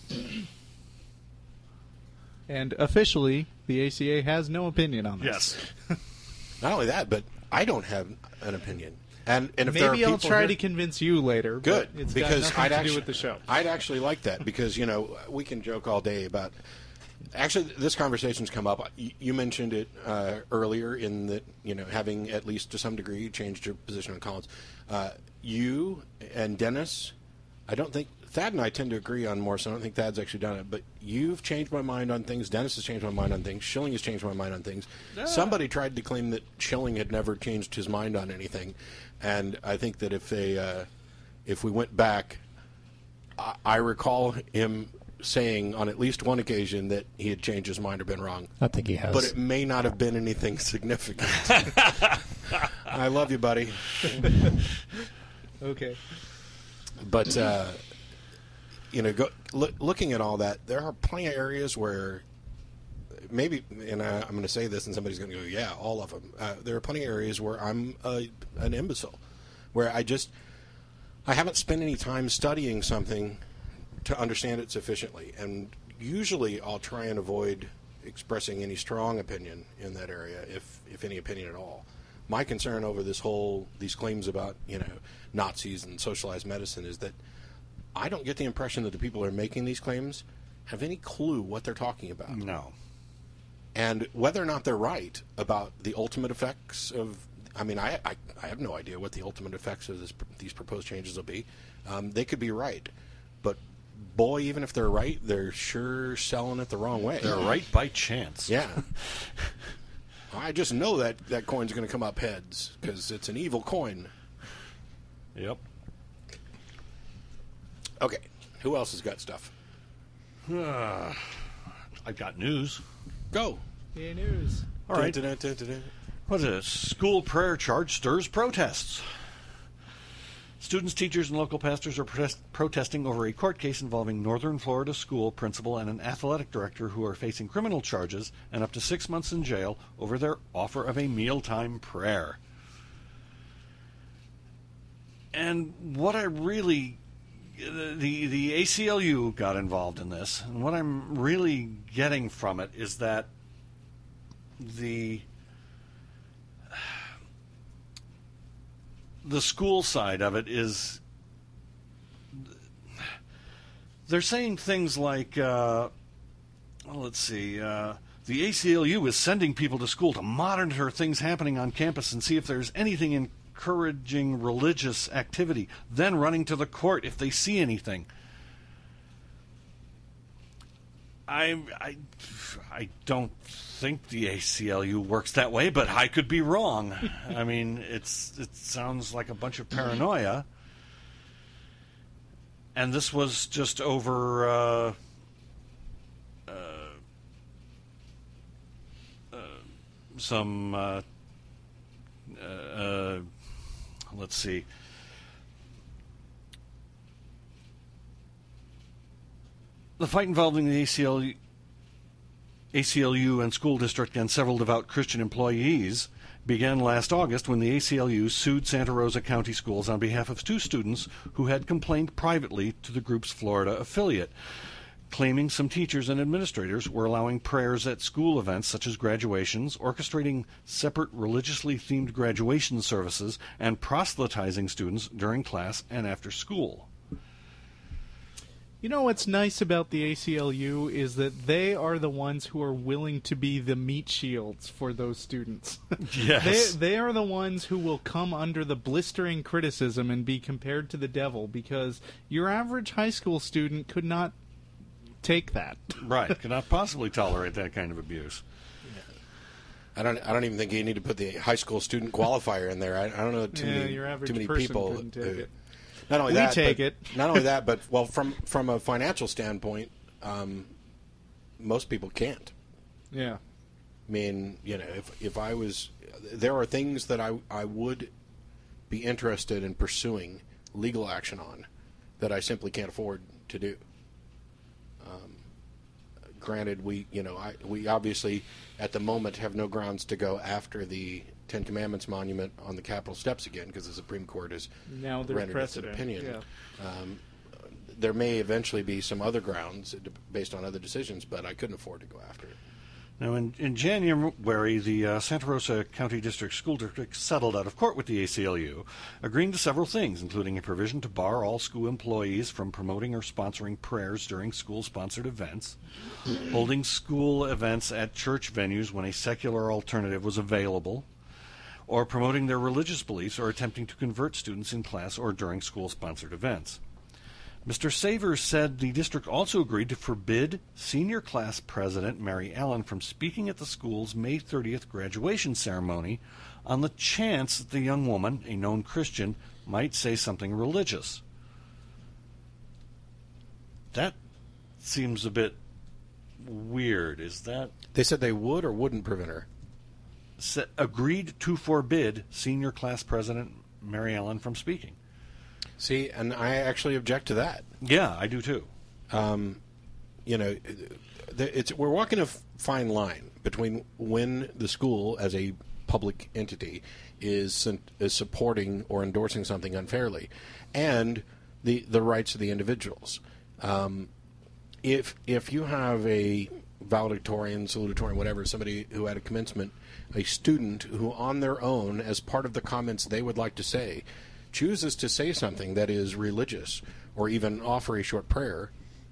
And officially, the ACA has no opinion on this. Yes. Not only that, but I don't have an opinion. And if maybe there are I'll try to convince you later. Good, but it's because got nothing to do with the show. I'd actually like that because we can joke all day about. Actually, this conversation's come up. You mentioned it earlier in that having at least to some degree changed your position on Collins. You and Dennis I don't think Thad and I tend to agree on more, so I don't think Thad's actually done it. But you've changed my mind on things. Dennis has changed my mind on things. Schilling has changed my mind on things. Yeah. Somebody tried to claim that Schilling had never changed his mind on anything, and I think that if we went back, I recall him saying on at least one occasion that he had changed his mind or been wrong. I think he has. But it may not have been anything significant. I love you, buddy. Okay. But, looking at all that, there are plenty of areas where maybe, and I'm going to say this and somebody's going to go, yeah, all of them. There are plenty of areas where I'm an imbecile, where I haven't spent any time studying something to understand it sufficiently. And usually I'll try and avoid expressing any strong opinion in that area, if any opinion at all. My concern over these claims about, Nazis and socialized medicine is that I don't get the impression that the people who are making these claims have any clue what they're talking about. No. And whether or not they're right about the ultimate effects of, I have no idea what the ultimate effects of these proposed changes will be. They could be right. But boy, even if they're right, they're sure selling it the wrong way. They're right by chance. Yeah. I just know that coin's going to come up heads because it's an evil coin. Yep. Okay. Who else has got stuff? I've got news. Go. Yeah, news. All right. What is it? School prayer charge stirs protests. Students, teachers, and local pastors are protesting over a court case involving Northern Florida school principal and an athletic director who are facing criminal charges and up to 6 months in jail over their offer of a mealtime prayer. And what I really... The ACLU got involved in this, and what I'm really getting from it is that the school side of it is they're saying things like, the ACLU is sending people to school to monitor things happening on campus and see if there's anything encouraging religious activity, then running to the court if they see anything. I don't think the ACLU works that way, but I could be wrong. I mean, it sounds like a bunch of paranoia. And this was just over some let's see. The fight involving the ACLU and school district and several devout Christian employees began last August when the ACLU sued Santa Rosa County Schools on behalf of 2 students who had complained privately to the group's Florida affiliate, claiming some teachers and administrators were allowing prayers at school events such as graduations, orchestrating separate religiously themed graduation services, and proselytizing students during class and after school. You know what's nice about the ACLU is that they are the ones who are willing to be the meat shields for those students. Yes. They are the ones who will come under the blistering criticism and be compared to the devil, because your average high school student could not take that. Right. Could not possibly tolerate that kind of abuse. I don't even think you need to put the high school student qualifier in there. I don't know too many people. Take it. Not only we that, take but, it. Not only that, but well, from a financial standpoint, most people can't. Yeah. I mean, if I was, there are things that I would be interested in pursuing legal action on that I simply can't afford to do. Granted, we obviously at the moment have no grounds to go after the Ten Commandments monument on the Capitol steps again because the Supreme Court has now rendered its opinion. Yeah. There may eventually be some other grounds based on other decisions, but I couldn't afford to go after it. Now, in January, the Santa Rosa County District School District settled out of court with the ACLU, agreeing to several things, including a provision to bar all school employees from promoting or sponsoring prayers during school-sponsored events, holding school events at church venues when a secular alternative was available, or promoting their religious beliefs or attempting to convert students in class or during school-sponsored events. Mr. Savers said the district also agreed to forbid senior class president Mary Allen from speaking at the school's May 30th graduation ceremony on the chance that the young woman, a known Christian, might say something religious. That seems a bit weird. Is that... They said they would or wouldn't prevent her? Agreed to forbid senior class president Mary Allen from speaking. See, and I actually object to that. Yeah, I do too. You know, we're walking a fine line between when the school, as a public entity, is supporting or endorsing something unfairly, and the rights of the individuals. If you have a valedictorian, salutatorian, whatever, somebody who had a commencement, a student who on their own, as part of the comments they would like to say, chooses to say something that is religious or even offer a short prayer,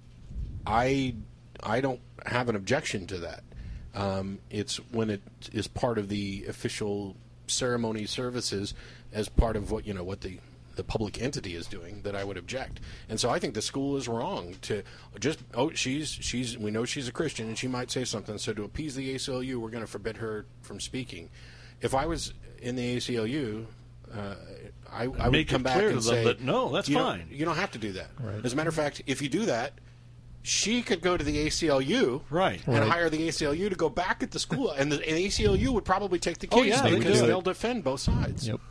I don't have an objection to that. It's when it is part of the official ceremony services as part of what the public entity is doing that I would object. And so I think the school is wrong to just, we know she's a Christian and she might say something, so to appease the ACLU, we're going to forbid her from speaking. If I was in the ACLU, I would come back and say, that, no, that's fine. You don't have to do that. Right. As a matter of fact, if you do that, she could go to the ACLU and hire the ACLU to go back at the school, and the ACLU would probably take the case because they'll defend both sides. Yep.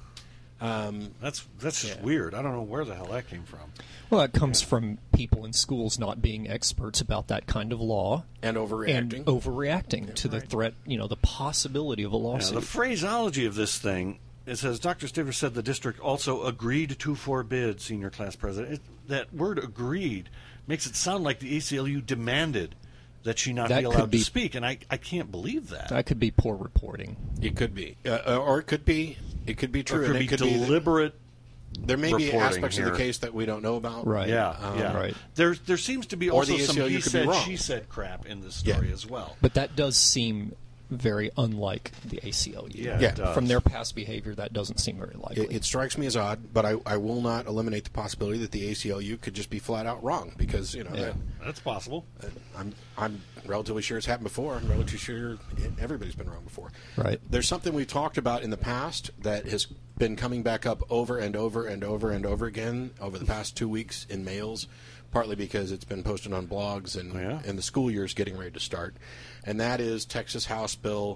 That's just weird. I don't know where the hell that came from. Well, that comes from people in schools not being experts about that kind of law. And overreacting. To the threat, the possibility of a lawsuit. The phraseology of this thing, it says, Dr. Stivers said the district also agreed to forbid senior class president. That word agreed makes it sound like the ACLU demanded that she not be allowed to speak, and I can't believe that. That could be poor reporting. It could be. Or it could be true. Or it could be deliberate. There may be aspects of the case that we don't know about. Right. Yeah. Right. There seems to be also some he said, she said crap in this story as well. But that does seem very unlike the ACLU. Yeah. From their past behavior, that doesn't seem very likely. It strikes me as odd, but I will not eliminate the possibility that the ACLU could just be flat out wrong because that's possible. I'm relatively sure it's happened before. I'm relatively sure everybody's been wrong before. Right. There's something we've talked about in the past that has been coming back up over and over and over and over again over the past 2 weeks in mails, partly because it's been posted on blogs and the school year is getting ready to start. And that is Texas House Bill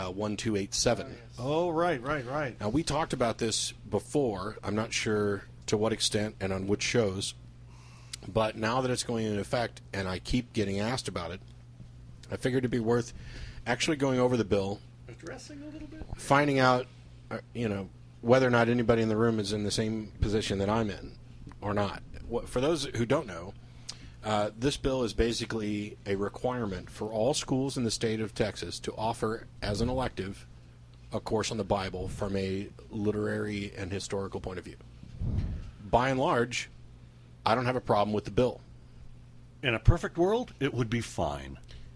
1287. Oh, right. Now, we talked about this before. I'm not sure to what extent and on which shows. But now that it's going into effect and I keep getting asked about it, I figured it'd be worth actually going over the bill, addressing a little bit, finding out, whether or not anybody in the room is in the same position that I'm in or not. For those who don't know, this bill is basically a requirement for all schools in the state of Texas to offer as an elective a course on the Bible from a literary and historical point of view. By and large, I don't have a problem with the bill. In a perfect world, it would be fine.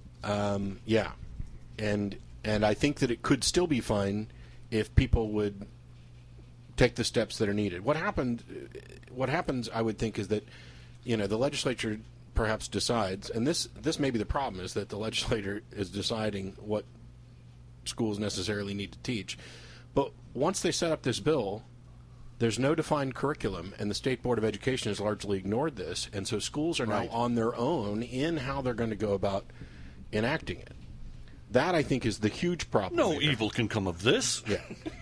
Yeah. And I think that it could still be fine if people would take the steps that are needed. What happens, I would think, is that, the legislature perhaps decides, and this may be the problem, is that the legislature is deciding what schools necessarily need to teach. But once they set up this bill, there's no defined curriculum, and the State Board of Education has largely ignored this, and so schools are now on their own in how they're going to go about enacting it. That, I think, is the huge problem. No evil can come of this. Yeah.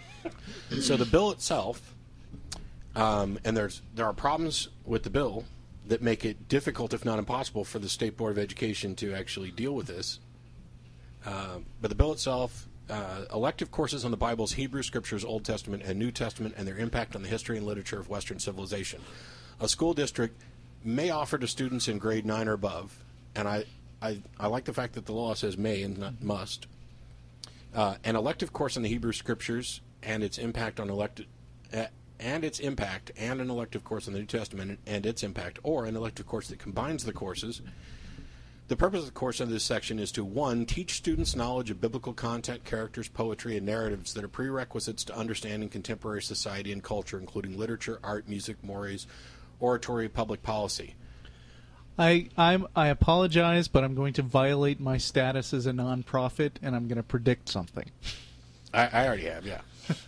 So the bill itself, and there are problems with the bill that make it difficult, if not impossible, for the State Board of Education to actually deal with this. But the bill itself, elective courses on the Bible's Hebrew Scriptures, Old Testament and New Testament, and their impact on the history and literature of Western civilization. A school district may offer to students in grade 9 or above, and I like the fact that the law says may and not must, an elective course on the Hebrew Scriptures and its impact on and an elective course on the New Testament and its impact, or an elective course that combines the courses. The purpose of the course under this section is to, 1, teach students knowledge of biblical content, characters, poetry, and narratives that are prerequisites to understanding contemporary society and culture, including literature, art, music, mores, oratory, public policy. I apologize, but I'm going to violate my status as a nonprofit, and I'm going to predict something. I already have, yeah.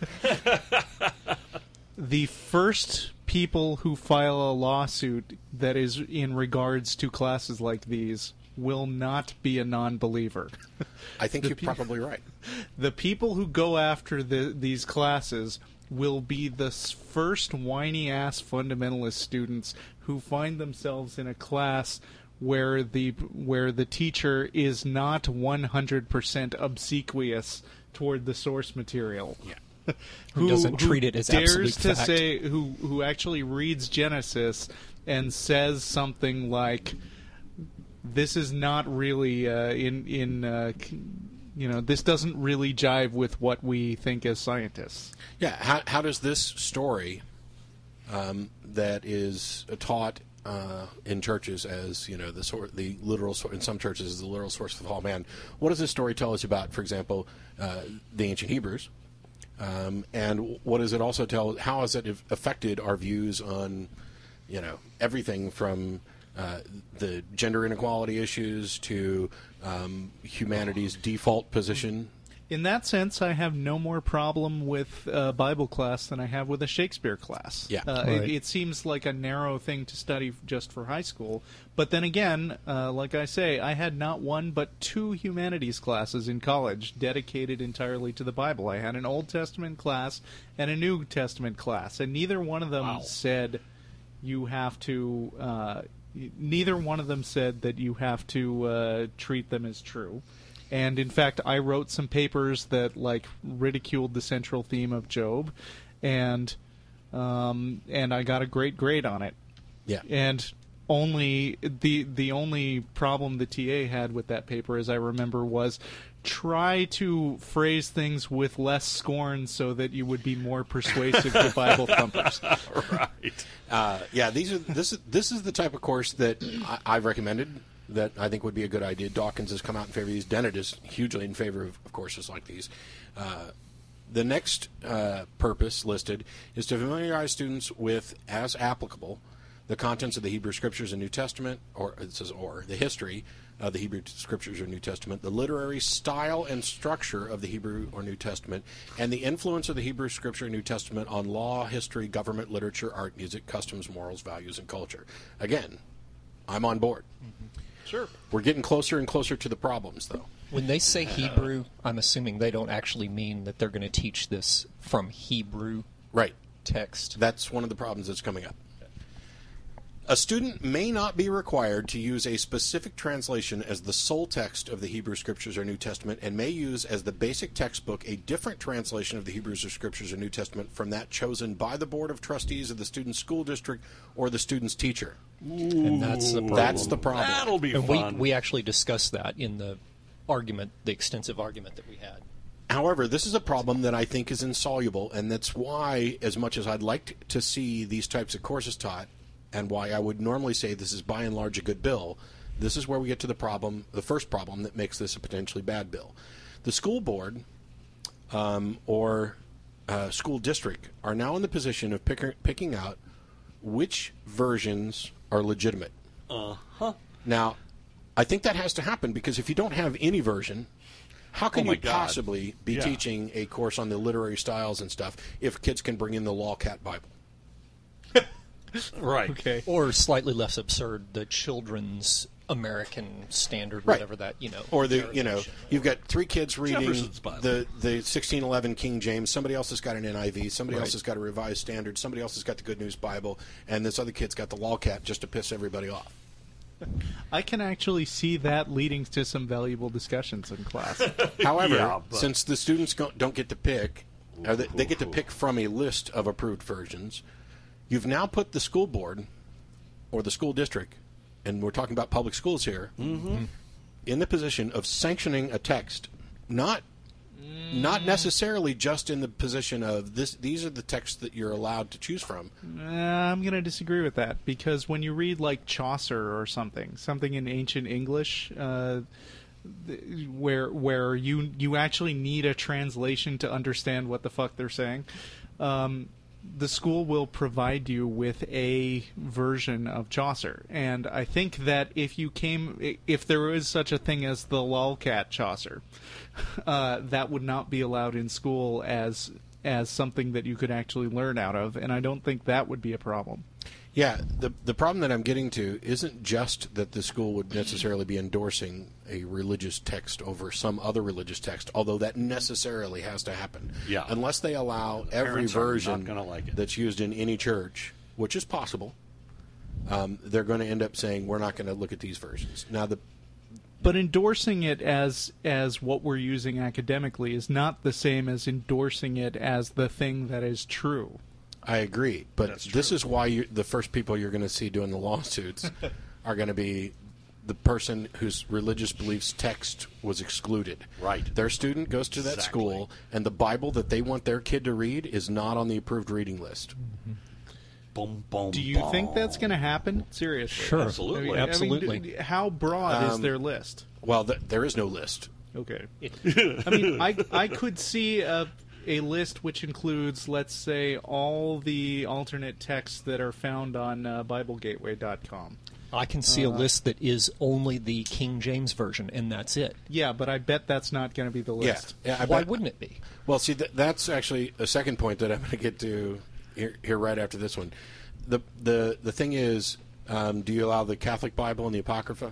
The first people who file a lawsuit that is in regards to classes like these will not be a non-believer. I think you're probably right. The people who go after these classes will be the first whiny-ass fundamentalist students who find themselves in a class where the teacher is not 100% obsequious toward the source material. Yeah. Who doesn't treat it as absolute fact. Dares to say, who actually reads Genesis and says something like, this is not really this doesn't really jive with what we think as scientists. Yeah, how does this story that is taught in churches as the literal source, in some churches is the literal source of all man? What does this story tell us about, for example, the ancient Hebrews? And what does it also tell? How has it affected our views on, everything from the gender inequality issues to humanity's default position? In that sense, I have no more problem with Bible class than I have with a Shakespeare class. Yeah. Right. It seems like a narrow thing to study just for high school. But then again, like I say, I had not one but two humanities classes in college dedicated entirely to the Bible. I had an Old Testament class and a New Testament class, and neither one of them said you have to... neither one of them said that you have to treat them as true. And in fact, I wrote some papers that ridiculed the central theme of Job, and I got a great grade on it. Yeah. And only the only problem the TA had with that paper, as I remember, was try to phrase things with less scorn so that you would be more persuasive to Bible thumpers. Right. Yeah. This is the type of course that I've recommended that I think would be a good idea. Dawkins has come out in favor of these. Dennett is hugely in favor of courses like these. The next purpose listed is to familiarize students with, as applicable, the contents of the Hebrew Scriptures and New Testament, or it says the history of the Hebrew Scriptures or New Testament, the literary style and structure of the Hebrew or New Testament, and the influence of the Hebrew Scripture and New Testament on law, history, government, literature, art, music, customs, morals, values, and culture. Again, I'm on board. Mm-hmm. Sure. We're getting closer and closer to the problems, though. When they say Hebrew, I'm assuming they don't actually mean that they're going to teach this from Hebrew text. That's one of the problems that's coming up. A student may not be required to use a specific translation as the sole text of the Hebrew Scriptures or New Testament, and may use as the basic textbook a different translation of the Hebrews or Scriptures or New Testament from that chosen by the Board of Trustees of the student's school district or the student's teacher. And that's the problem. That's the problem. That'll be and fun. we actually discussed that in the extensive argument that we had. However, this is a problem that I think is insoluble, and that's why, as much as I'd like to see these types of courses taught, and why I would normally say this is by and large a good bill, this is where we get to the first problem that makes this a potentially bad bill. The school board or school district are now in the position of picking out which versions are legitimate. Uh-huh. Now, I think that has to happen, because if you don't have any version, how can you possibly be teaching a course on the literary styles and stuff if kids can bring in the Lawcat Bible? Right. Okay. Or slightly less absurd, the children's American Standard, whatever that, Or you've got three kids reading Jefferson's Bible. the 1611 King James. Somebody else has got an NIV. Somebody else has got a Revised Standard. Somebody else has got the Good News Bible, and this other kid's got the Lawcat just to piss everybody off. I can actually see that leading to some valuable discussions in class. However, since the students don't get to pick, they get to pick from a list of approved versions, you've now put the school board or the school district, and we're talking about public schools here, in the position of sanctioning a text, not necessarily just in the position of these are the texts that you're allowed to choose from. I'm going to disagree with that, because when you read like Chaucer or something in ancient English, where you actually need a translation to understand what the fuck they're saying, the school will provide you with a version of Chaucer, and I think that if there is such a thing as the lolcat Chaucer, that would not be allowed in school as something that you could actually learn out of, and I don't think that would be a problem. Yeah, the problem that I'm getting to isn't just that the school would necessarily be endorsing a religious text over some other religious text, although that necessarily has to happen. Yeah. Unless they allow every version that's used in any church, which is possible, they're going to end up saying, we're not going to look at these versions. Now, But endorsing it as what we're using academically is not the same as endorsing it as the thing that is true. I agree, but this is why the first people you're going to see doing the lawsuits are going to be the person whose religious beliefs text was excluded. Right. Their student goes to that school, and the Bible that they want their kid to read is not on the approved reading list. Mm-hmm. Boom, boom, Do you think that's going to happen? Seriously. Sure. Absolutely. Absolutely. How broad is their list? Well, there is no list. Okay. I mean, I could see a list which includes, let's say, all the alternate texts that are found on BibleGateway.com. I can see a list that is only the King James Version, and that's it. Yeah, but I bet that's not going to be the list. Yeah, Why wouldn't it be? Well, see, that's actually a second point that I'm going to get to here right after this one. The thing is, do you allow the Catholic Bible and the Apocrypha?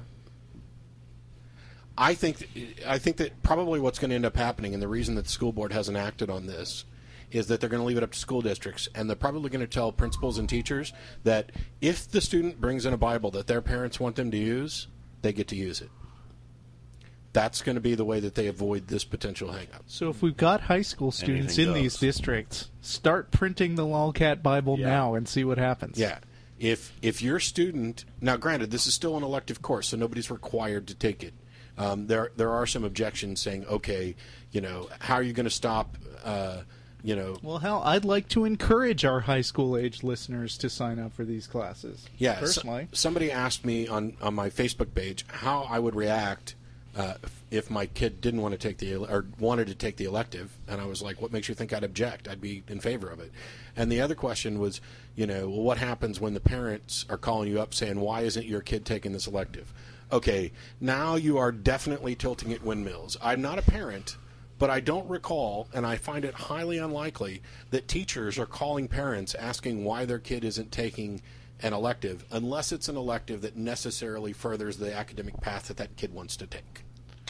I think that probably what's going to end up happening, and the reason that the school board hasn't acted on this, is that they're going to leave it up to school districts, and they're probably going to tell principals and teachers that if the student brings in a Bible that their parents want them to use, they get to use it. That's going to be the way that they avoid this potential hang-up. So if we've got high school students in these districts, start printing the Lolcat Bible now and see what happens. Yeah. If your student... Now, granted, this is still an elective course, so nobody's required to take it. There are some objections saying, okay, how are you going to stop... Well, hell, I'd like to encourage our high school age listeners to sign up for these classes. Yeah, personally. Somebody asked me on my Facebook page how I would react if my kid didn't want to take wanted to take the elective, and I was like, "What makes you think I'd object? I'd be in favor of it." And the other question was, well, what happens when the parents are calling you up saying, "Why isn't your kid taking this elective?" Okay, now you are definitely tilting at windmills. I'm not a parent. But I don't recall, and I find it highly unlikely, that teachers are calling parents asking why their kid isn't taking an elective, unless it's an elective that necessarily furthers the academic path that kid wants to take.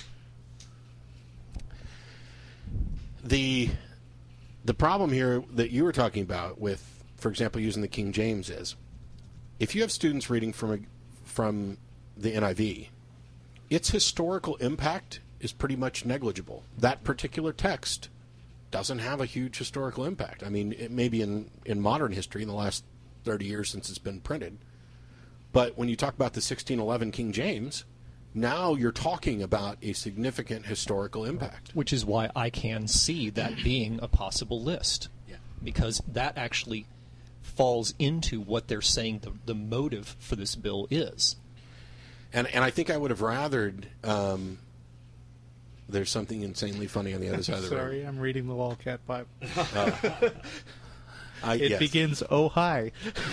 The problem here that you were talking about with, for example, using the King James is, if you have students reading from the NIV, its historical impact is pretty much negligible. That particular text doesn't have a huge historical impact. I mean, it may be in modern history in the last 30 years since it's been printed. But when you talk about the 1611 King James, now you're talking about a significant historical impact. Which is why I can see that being a possible list. Yeah. Because that actually falls into what they're saying the motive for this bill is. And I think I would have rathered... there's something insanely funny on the other side of the room. Sorry, I'm reading the Lolcat Bible. It begins, "Oh, hi."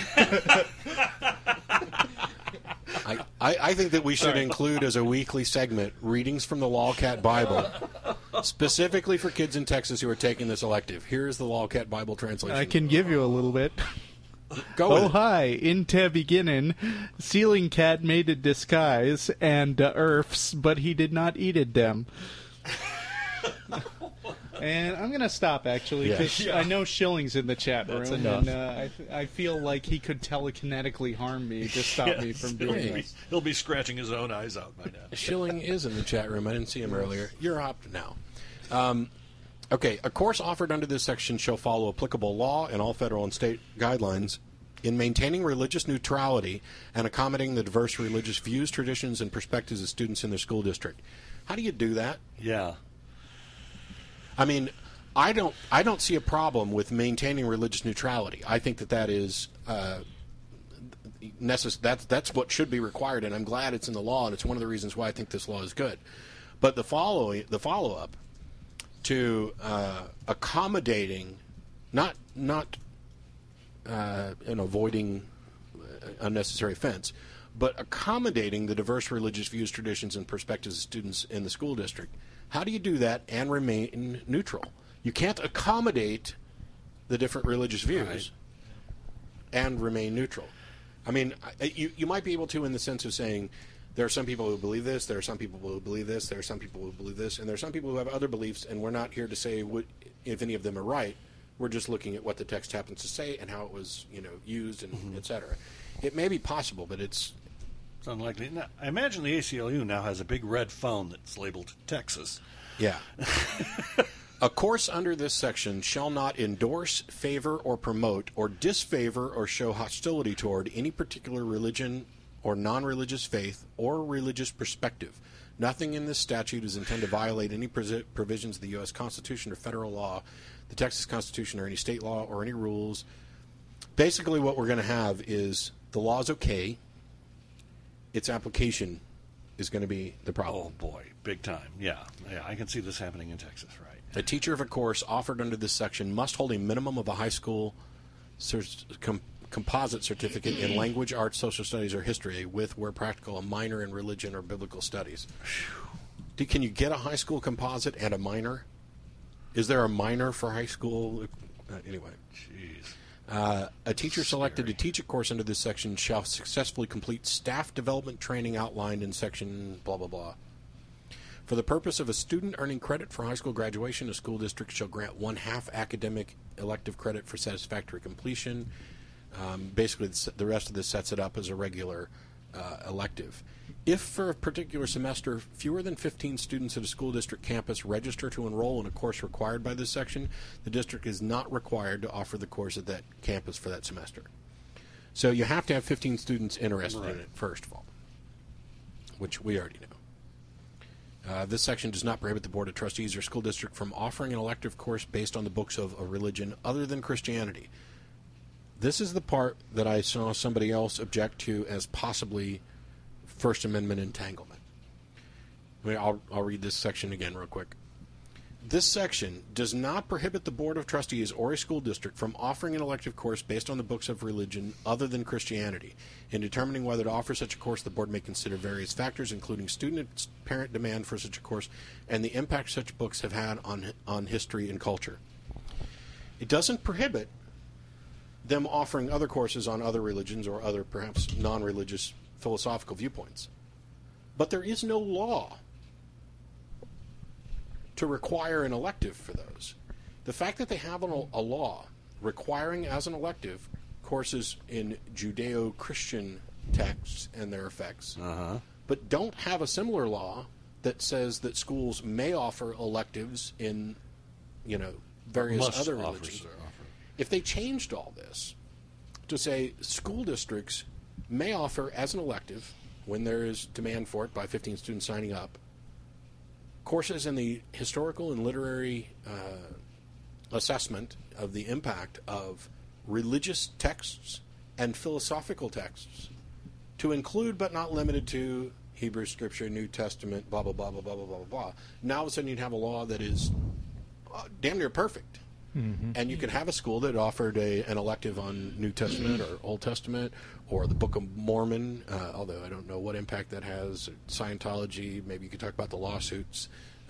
I think that we should include as a weekly segment readings from the Lolcat Bible, specifically for kids in Texas who are taking this elective. Here's the Lolcat Bible translation. I can give you a little bit. Go with "Oh, it. hi, in te beginning, Ceiling Cat made a disguise and earths, but he did not eated them." And I'm going to stop, actually, because I know Schilling's in the chat room, enough. and I feel like he could telekinetically harm me to stop me from doing this. He'll be scratching his own eyes out by now. Schilling is in the chat room. I didn't see him earlier. You're up now. Okay, a course offered under this section shall follow applicable law and all federal and state guidelines in maintaining religious neutrality and accommodating the diverse religious views, traditions, and perspectives of students in their school district. How do you do that? Yeah. I mean, I don't see a problem with maintaining religious neutrality. I think that is that's what should be required, and I'm glad it's in the law, and it's one of the reasons why I think this law is good. But the follow-up to accommodating, not avoiding unnecessary offense, but accommodating the diverse religious views, traditions, and perspectives of students in the school district. How do you do that and remain neutral? You can't accommodate the different religious views and remain neutral. I mean, you might be able to in the sense of saying there are some people who believe this, there are some people who believe this, there are some people who believe this, and there are some people who have other beliefs, and we're not here to say if any of them are right. We're just looking at what the text happens to say and how it was, used, and et cetera. It may be possible, but it's unlikely. Now, I imagine the ACLU now has a big red phone that's labeled Texas. Yeah. A course under this section shall not endorse, favor, or promote, or disfavor, or show hostility toward any particular religion or non-religious faith or religious perspective. Nothing in this statute is intended to violate any provisions of the U.S. Constitution or federal law, the Texas Constitution, or any state law, or any rules. Basically, what we're going to have is the law's okay. Its application is going to be the problem. Oh, boy. Big time. Yeah, I can see this happening in Texas, right? A teacher of a course offered under this section must hold a minimum of a high school composite certificate in language, arts, social studies, or history, with, where practical, a minor in religion or biblical studies. Can you get a high school composite and a minor? Is there a minor for high school? Anyway. Jeez. A teacher selected to teach a course under this section shall successfully complete staff development training outlined in section blah, blah, blah. For the purpose of a student earning credit for high school graduation, a school district shall grant 1/2 academic elective credit for satisfactory completion. Basically, the rest of this sets it up as a regular elective. If for a particular semester fewer than 15 students at a school district campus register to enroll in a course required by this section, the district is not required to offer the course at that campus for that semester. So you have to have 15 students interested in it, first of all, which we already know. This section does not prohibit the Board of Trustees or school district from offering an elective course based on the books of a religion other than Christianity. This is the part that I saw somebody else object to as possibly First Amendment entanglement. I'll read this section again real quick. This section does not prohibit the Board of Trustees or a school district from offering an elective course based on the books of religion other than Christianity. In determining whether to offer such a course, the board may consider various factors, including student and parent demand for such a course and the impact such books have had on history and culture. It doesn't prohibit them offering other courses on other religions or other perhaps non-religious philosophical viewpoints. But there is no law to require an elective for those. The fact that they have a law requiring as an elective courses in Judeo-Christian texts and their effects, but don't have a similar law that says that schools may offer electives in, various other religions. If they changed all this to say school districts may offer as an elective, when there is demand for it by 15 students signing up, courses in the historical and literary assessment of the impact of religious texts and philosophical texts, to include but not limited to Hebrew Scripture, New Testament, blah, blah, blah, blah, blah, blah, blah, blah. Now all of a sudden you'd have a law that is damn near perfect. Mm-hmm. And you could have a school that offered an elective on New Testament or Old Testament or the Book of Mormon, although I don't know what impact that has. Scientology, maybe you could talk about the lawsuits.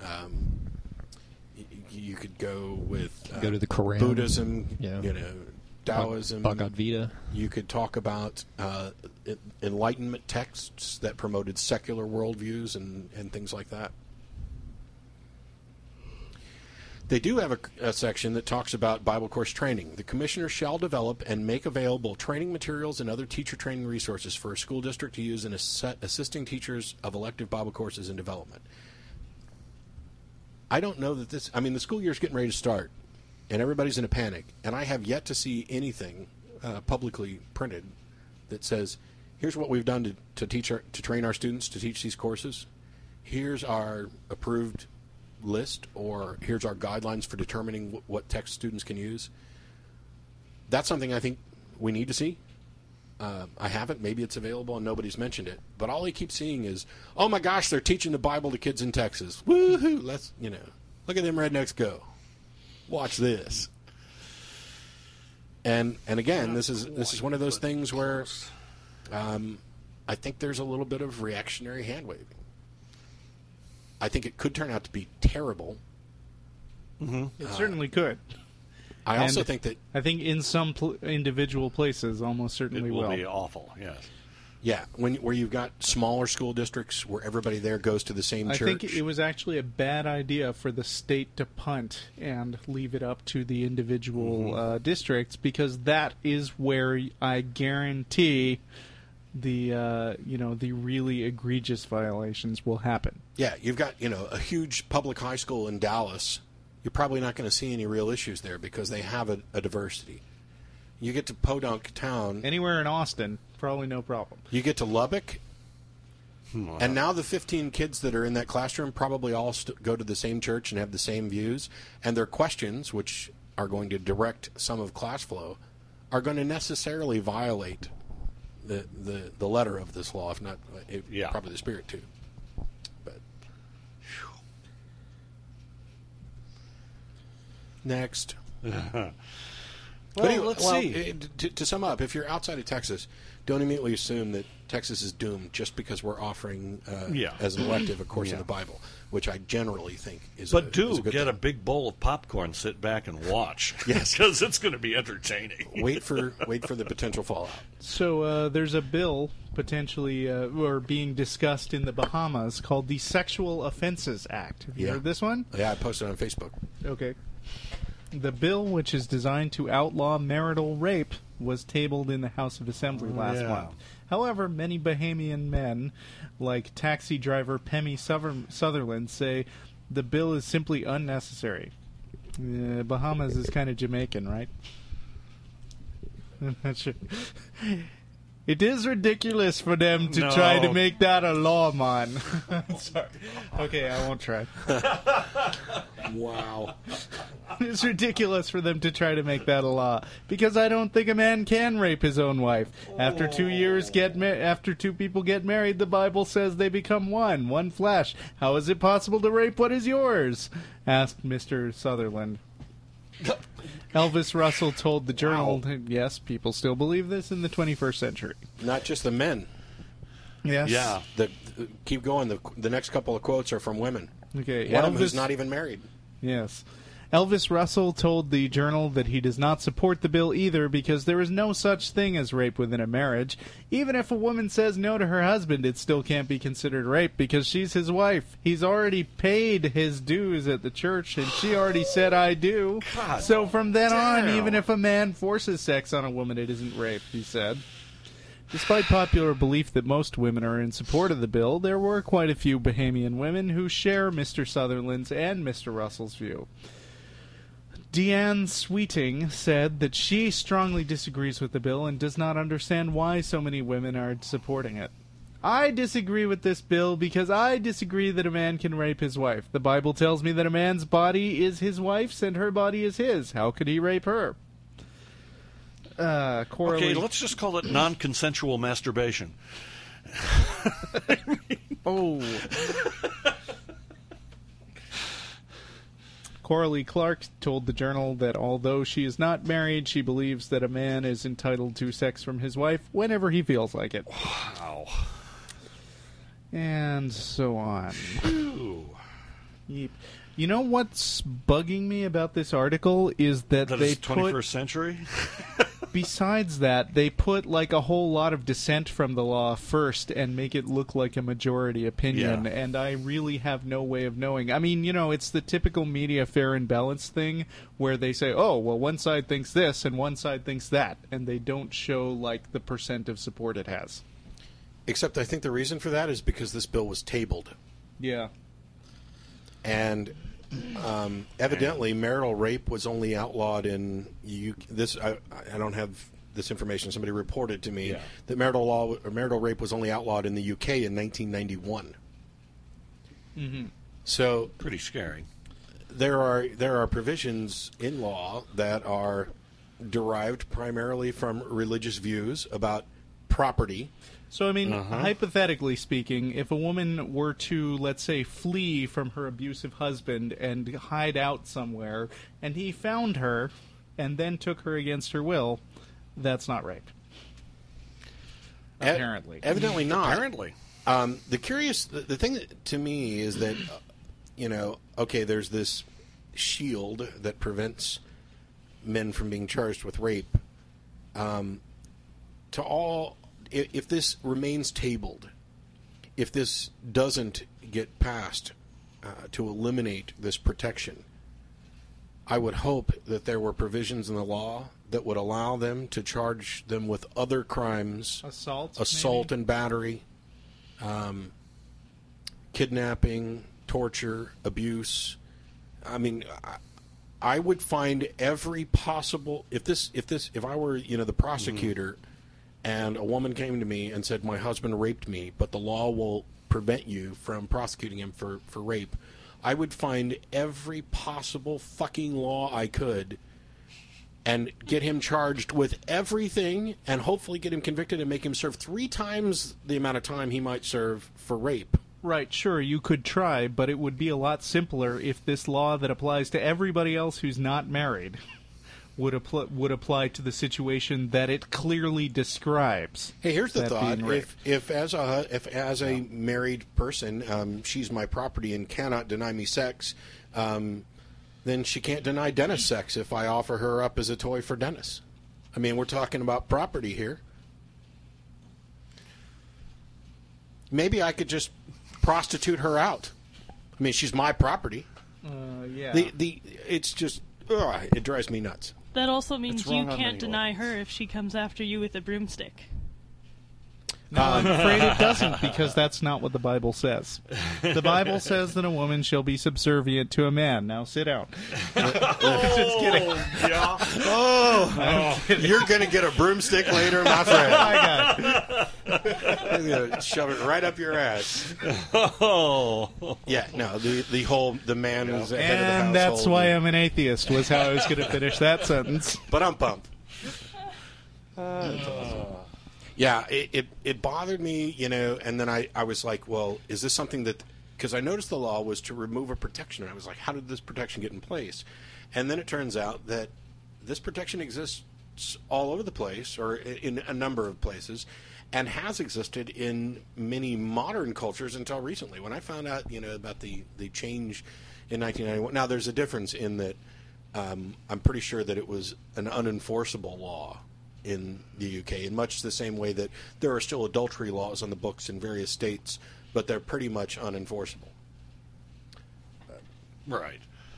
You could go with go to the Quran, Buddhism, Taoism, Bhagavad Gita. You could talk about Enlightenment texts that promoted secular worldviews and things like that. They do have a section that talks about Bible course training. The commissioner shall develop and make available training materials and other teacher training resources for a school district to use in assisting teachers of elective Bible courses in development. I don't know that the school year's getting ready to start, and everybody's in a panic, and I have yet to see anything publicly printed that says, here's what we've done to train our students to teach these courses. Here's our approved list, or here's our guidelines for determining what text students can use. That's something I think we need to see. I haven't. Maybe it's available and nobody's mentioned it. But all I keep seeing is, oh my gosh, they're teaching the Bible to kids in Texas. Woohoo! Look at them rednecks go. Watch this. And again, this is one of those things where I think there's a little bit of reactionary hand-waving. I think it could turn out to be terrible. It certainly could. I also think that... I think in some individual places, almost certainly it will be awful, yes. Yeah, where you've got smaller school districts where everybody there goes to the same church. I think it was actually a bad idea for the state to punt and leave it up to the individual districts, because that is where I guarantee the the really egregious violations will happen. Yeah, you've got a huge public high school in Dallas. You're probably not going to see any real issues there because they have a diversity. You get to Podunk Town. Anywhere in Austin, probably no problem. You get to Lubbock, and now the 15 kids that are in that classroom probably all go to the same church and have the same views, and their questions, which are going to direct some of class flow, are going to necessarily violate the letter of this law, if not probably the spirit too. But next. Let's see. To sum up, if you're outside of Texas, don't immediately assume that Texas is doomed just because we're offering as an elective a course in the Bible, which I generally think is. But a do good get thing. a big bowl of popcorn, sit back and watch. Yes, because it's going to be entertaining. wait for the potential fallout. So there's a bill potentially or being discussed in the Bahamas called the Sexual Offenses Act. Have you heard this one? Yeah, I posted it on Facebook. Okay. The bill, which is designed to outlaw marital rape, was tabled in the House of Assembly last month. However, many Bahamian men, like taxi driver Pemmy Sutherland, say the bill is simply unnecessary. Bahamas is kind of Jamaican, right? I'm not sure. It is ridiculous for them to try to make that a law, man. Sorry. Okay, I won't try. Wow. It's ridiculous for them to try to make that a law, because I don't think a man can rape his own wife. After 2 years after two people get married, the Bible says they become one flesh. How is it possible to rape what is yours? Asked Mr. Sutherland. Elvis Russell told the Journal, yes, people still believe this in the 21st century. Not just the men. Yes. Yeah. Keep going. The next couple of quotes are from women. Okay. One of them who's not even married. Yes. Elvis Russell told the Journal that he does not support the bill either because there is no such thing as rape within a marriage. Even if a woman says no to her husband, it still can't be considered rape because she's his wife. He's already paid his dues at the church, and she already said, I do. God, so from then on, damn. even if a man forces sex on a woman, it isn't rape, he said. Despite popular belief that most women are in support of the bill, there were quite a few Bahamian women who share Mr. Sutherland's and Mr. Russell's view. Deanne Sweeting said that she strongly disagrees with the bill and does not understand why so many women are supporting it. I disagree with this bill because I disagree that a man can rape his wife. The Bible tells me that a man's body is his wife's and her body is his. How could he rape her? Okay, let's just call it non-consensual masturbation. Oh. Coralie Clark told the Journal that although she is not married, she believes that a man is entitled to sex from his wife whenever he feels like it. Wow. And so on. Ooh. Yep. You know what's bugging me about this article is that they is 21st century? Besides that, they put like a whole lot of dissent from the law first and make it look like a majority opinion, and I really have no way of knowing. I mean, it's the typical media fair and balanced thing where they say, oh, well, one side thinks this and one side thinks that, and they don't show like the percent of support it has. Except I think the reason for that is because this bill was tabled. Yeah. And evidently, marital rape was only outlawed in I don't have this information. Somebody reported to me that marital rape was only outlawed in the UK in 1991. Mm-hmm. So pretty scary. There are provisions in law that are derived primarily from religious views about property. So, I mean, hypothetically speaking, if a woman were to, let's say, flee from her abusive husband and hide out somewhere, and he found her, and then took her against her will, that's not rape. Apparently. Evidently not. Apparently. The thing to me is that, okay, there's this shield that prevents men from being charged with rape. If this remains tabled, if this doesn't get passed to eliminate this protection, I would hope that there were provisions in the law that would allow them to charge them with other crimes, assault and battery, kidnapping, torture, abuse. I mean, I would find every possible if I were the prosecutor, and a woman came to me and said my husband raped me, but the law will prevent you from prosecuting him for rape, I would find every possible fucking law I could and get him charged with everything and hopefully get him convicted and make him serve 3 times the amount of time he might serve for rape. Right, sure, you could try, but it would be a lot simpler if this law that applies to everybody else who's not married would apply to the situation that it clearly describes. Hey, here's the thought: if as a married person, she's my property and cannot deny me sex, then she can't deny Dennis sex if I offer her up as a toy for Dennis. I mean, we're talking about property here. Maybe I could just prostitute her out. I mean, she's my property. Yeah. It's just it drives me nuts. That also means you can't deny her if she comes after you with a broomstick. No, I'm afraid it doesn't, because that's not what the Bible says. The Bible says that a woman shall be subservient to a man. Now sit down. Just kidding. Yeah. You're going to get a broomstick later, my friend. I got it. I'm going to shove it right up your ass. Yeah, no, the man is the head of the household. And that's why I'm an atheist, was how I was going to finish that sentence. But I'm pumped. That's awesome. Yeah, it bothered me, and then I was like, well, is this something that... Because I noticed the law was to remove a protection, and I was like, how did this protection get in place? And then it turns out that this protection exists all over the place, or in a number of places, and has existed in many modern cultures until recently. When I found out, about the change in 1991... Now, there's a difference in that I'm pretty sure that it was an unenforceable law in the UK, in much the same way that there are still adultery laws on the books in various states, but they're pretty much unenforceable. Right.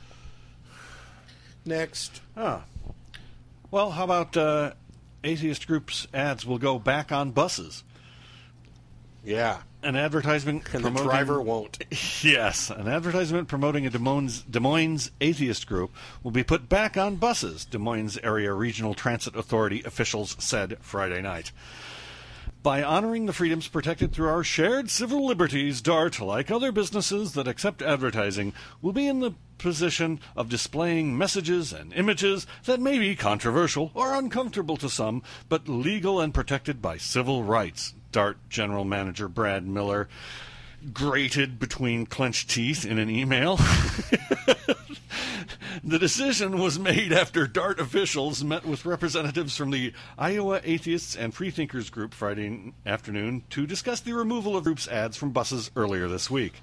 Next. Well, how about atheist groups' ads will go back on buses? Yeah. An advertisement and promoting... the driver won't. Yes. An advertisement promoting a Des Moines atheist group will be put back on buses, Des Moines Area Regional Transit Authority officials said Friday night. By honoring the freedoms protected through our shared civil liberties, DART, like other businesses that accept advertising, will be in the position of displaying messages and images that may be controversial or uncomfortable to some, but legal and protected by civil rights, DART General Manager Brad Miller grated between clenched teeth in an email. The decision was made after DART officials met with representatives from the Iowa Atheists and Freethinkers group Friday afternoon to discuss the removal of group's ads from buses earlier this week.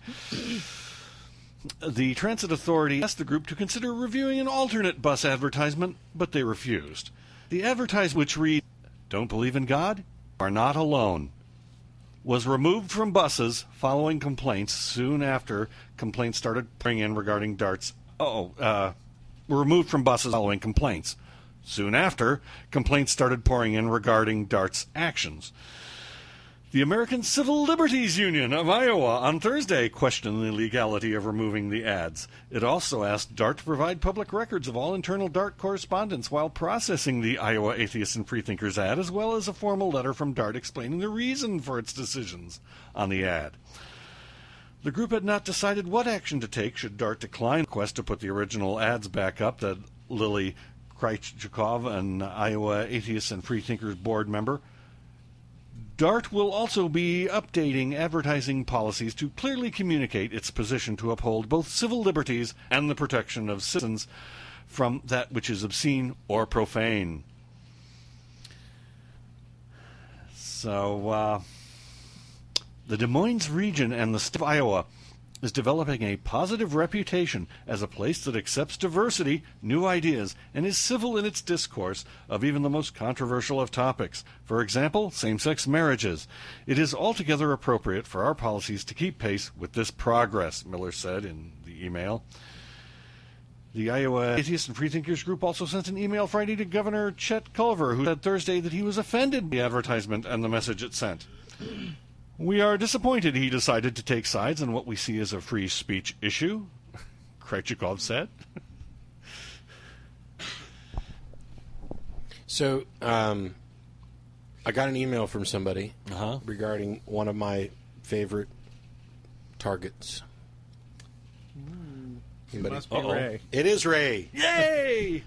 The Transit Authority asked the group to consider reviewing an alternate bus advertisement, but they refused. The advertisement, which reads, "Don't believe in God? You are not alone," was removed from buses following complaints soon after complaints started pouring in regarding DART's... were removed from buses following complaints. Soon after, complaints started pouring in regarding DART's actions. The American Civil Liberties Union of Iowa on Thursday questioned the legality of removing the ads. It also asked DART to provide public records of all internal DART correspondence while processing the Iowa Atheists and Freethinkers ad, as well as a formal letter from DART explaining the reason for its decisions on the ad. The group had not decided what action to take should DART decline the request to put the original ads back up that Lily Krajcikov, an Iowa Atheists and Freethinkers board member. DART will also be updating advertising policies to clearly communicate its position to uphold both civil liberties and the protection of citizens from that which is obscene or profane. So, the Des Moines region and the state of Iowa is developing a positive reputation as a place that accepts diversity, new ideas, and is civil in its discourse of even the most controversial of topics. For example, same-sex marriages. It is altogether appropriate for our policies to keep pace with this progress, Miller said in the email. The Iowa Atheists and Freethinkers group also sent an email Friday to Governor Chet Culver, who said Thursday that he was offended by the advertisement and the message it sent. We are disappointed he decided to take sides on what we see as a free speech issue, Krejcikov said. So, I got an email from somebody Uh-huh. regarding one of my favorite targets. Anybody? Must be Ray. It is Ray. Yay!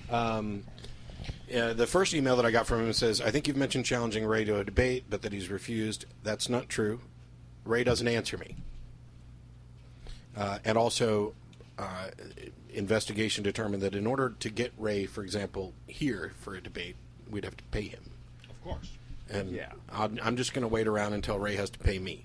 The first email that I got from him says, I think you've mentioned challenging Ray to a debate, but that he's refused. That's not true. Ray doesn't answer me. And also, investigation determined that in order to get Ray, for example, here for a debate, we'd have to pay him. Of course. And Yeah. I'm just going to wait around until Ray has to pay me.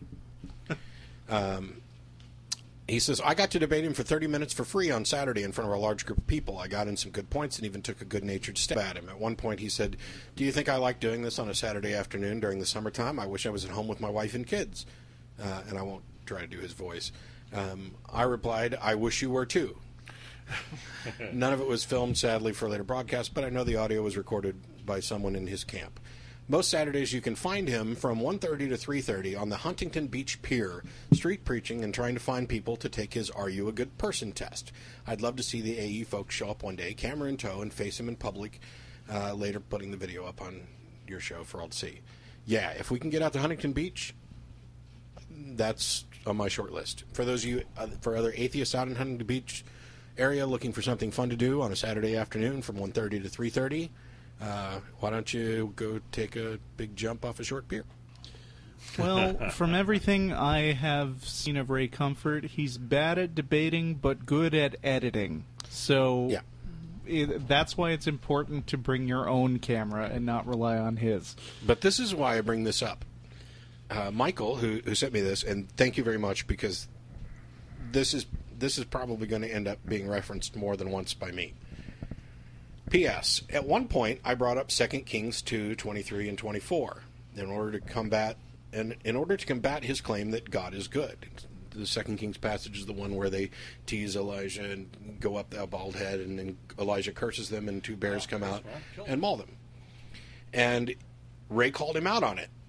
He says, I got to debate him for 30 minutes for free on Saturday in front of a large group of people. I got in some good points and even took a good-natured stab at him. At one point he said, do you think I like doing this on a Saturday afternoon during the summertime? I wish I was at home with my wife and kids. And I won't try to do his voice. I replied, I wish you were too. None of it was filmed, sadly, for later broadcast, but I know the audio was recorded by someone in his camp. Most Saturdays you can find him from 1:30 to 3:30 on the Huntington Beach Pier, street preaching and trying to find people to take his Are You a Good Person test. I'd love to see the AE folks show up one day, camera in tow, and face him in public, later putting the video up on your show for all to see. Yeah, if we can get out to Huntington Beach, that's on my short list. For those of you, for other atheists out in Huntington Beach area looking for something fun to do on a Saturday afternoon from 1:30 to 3:30, why don't you go take a big jump off a short pier? Well, from everything I have seen of Ray Comfort, he's bad at debating but good at editing. So Yeah. that's why it's important to bring your own camera and not rely on his. But this is why I bring this up. Michael, who sent me this, and thank you very much, because this is probably going to end up being referenced more than once by me. P.S. At one point, I brought up 2 Kings 2:23 and 24 in order to combat his claim that God is good. The 2 Kings passage is the one where they tease Elijah and go up the bald head, and then Elijah curses them, and 2 bears come out and maul them. And Ray called him out on it,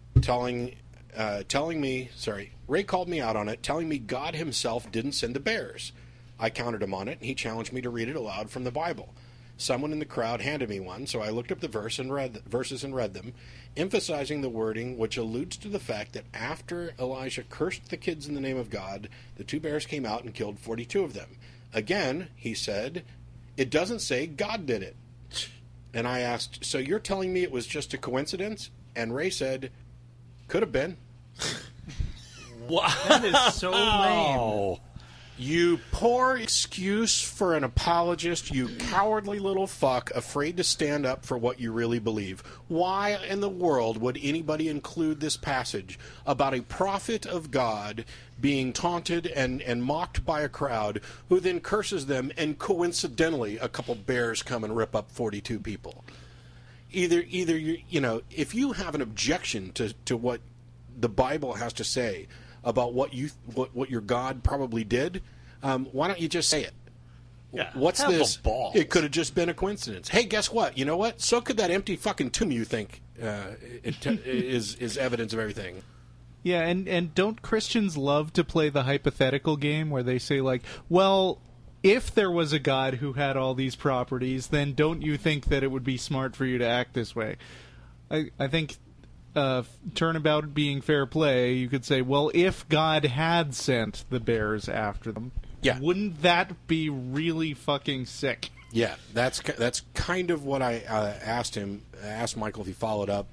Ray called me out on it, telling me God himself didn't send the bears. I countered him on it, and he challenged me to read it aloud from the Bible. Someone in the crowd handed me one, so I looked up the verses and read them, emphasizing the wording which alludes to the fact that after Elijah cursed the kids in the name of God, the 2 bears came out and killed 42 of them. Again, he said, it doesn't say God did it. And I asked, so you're telling me it was just a coincidence? And Ray said, could have been. Wow. That is so lame. You poor excuse for an apologist, you cowardly little fuck, afraid to stand up for what you really believe. Why in the world would anybody include this passage about a prophet of God being taunted and mocked by a crowd who then curses them, and coincidentally a couple bears come and rip up 42 people? Either if you have an objection to what the Bible has to say about what your God probably did, why don't you just say it? Yeah, what's have this? the balls. It could have just been a coincidence. Hey, guess what? You know what? So could that empty fucking tomb you think is evidence of everything. Yeah, and don't Christians love to play the hypothetical game where they say, like, well, if there was a God who had all these properties, then don't you think that it would be smart for you to act this way? I think turnabout being fair play, you could say, well, if God had sent the bears after them, wouldn't that be really fucking sick? Yeah, that's kind of what I asked him. I asked Michael if he followed up.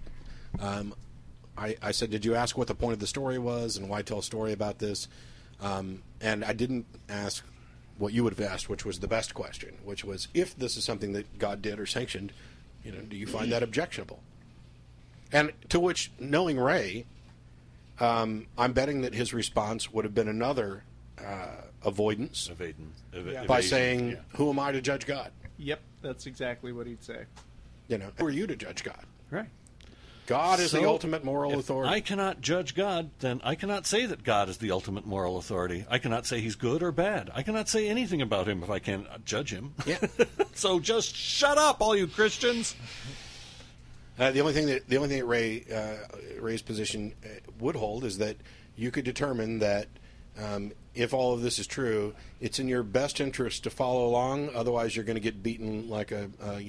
I said, did you ask what the point of the story was and why tell a story about this? And I didn't ask what you would have asked, which was the best question, which was, if this is something that God did or sanctioned, do you find that objectionable? And to which, knowing Ray, I'm betting that his response would have been another avoidance by saying, who am I to judge God? Yep, that's exactly what he'd say. Who are you to judge God? Right. God is the ultimate moral authority. I cannot judge God, then I cannot say that God is the ultimate moral authority. I cannot say he's good or bad. I cannot say anything about him if I can't judge him. Yeah. So just shut up, all you Christians. The only thing that Ray's position would hold is that you could determine that if all of this is true, it's in your best interest to follow along. Otherwise, you're going to get beaten like a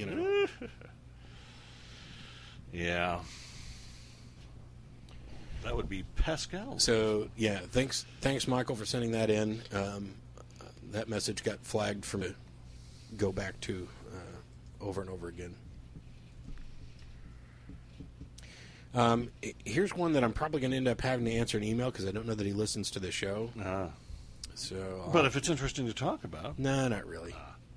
Yeah. That would be Pascal. So, yeah, thanks, Michael, for sending that in. That message got flagged for me to go back to over and over again. Here's one that I'm probably going to end up having to answer an email because I don't know that he listens to the show. So, but if it's interesting to talk about. No, not really.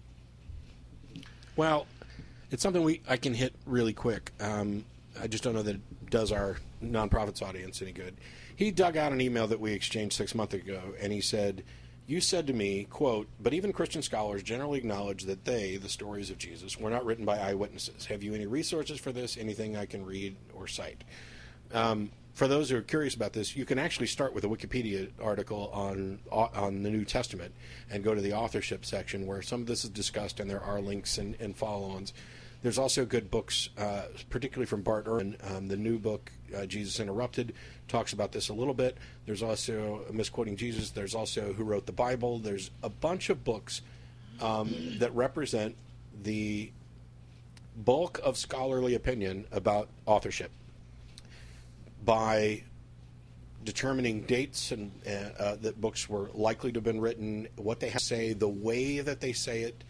Well, it's something I can hit really quick. I just don't know that it does our nonprofits audience any good. He dug out an email that we exchanged 6 months ago, and he said, "You said to me, quote, but even Christian scholars generally acknowledge that the stories of Jesus, were not written by eyewitnesses. Have you any resources for this? Anything I can read or cite?" For those who are curious about this, you can actually start with a Wikipedia article on the New Testament and go to the authorship section where some of this is discussed, and there are links and follow-ons. There's also good books, particularly from Bart Ehrman. The new book, Jesus Interrupted, talks about this a little bit. There's also Misquoting Jesus. There's also Who Wrote the Bible. There's a bunch of books that represent the bulk of scholarly opinion about authorship by determining dates and that books were likely to have been written, what they have to say, the way that they say it.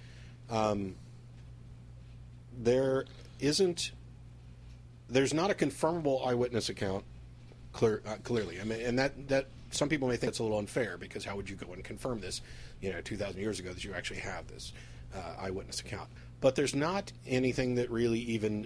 There's not a confirmable eyewitness account clearly. I mean, and that some people may think it's a little unfair because how would you go and confirm this, 2,000 years ago that you actually have this eyewitness account? But there's not anything that really even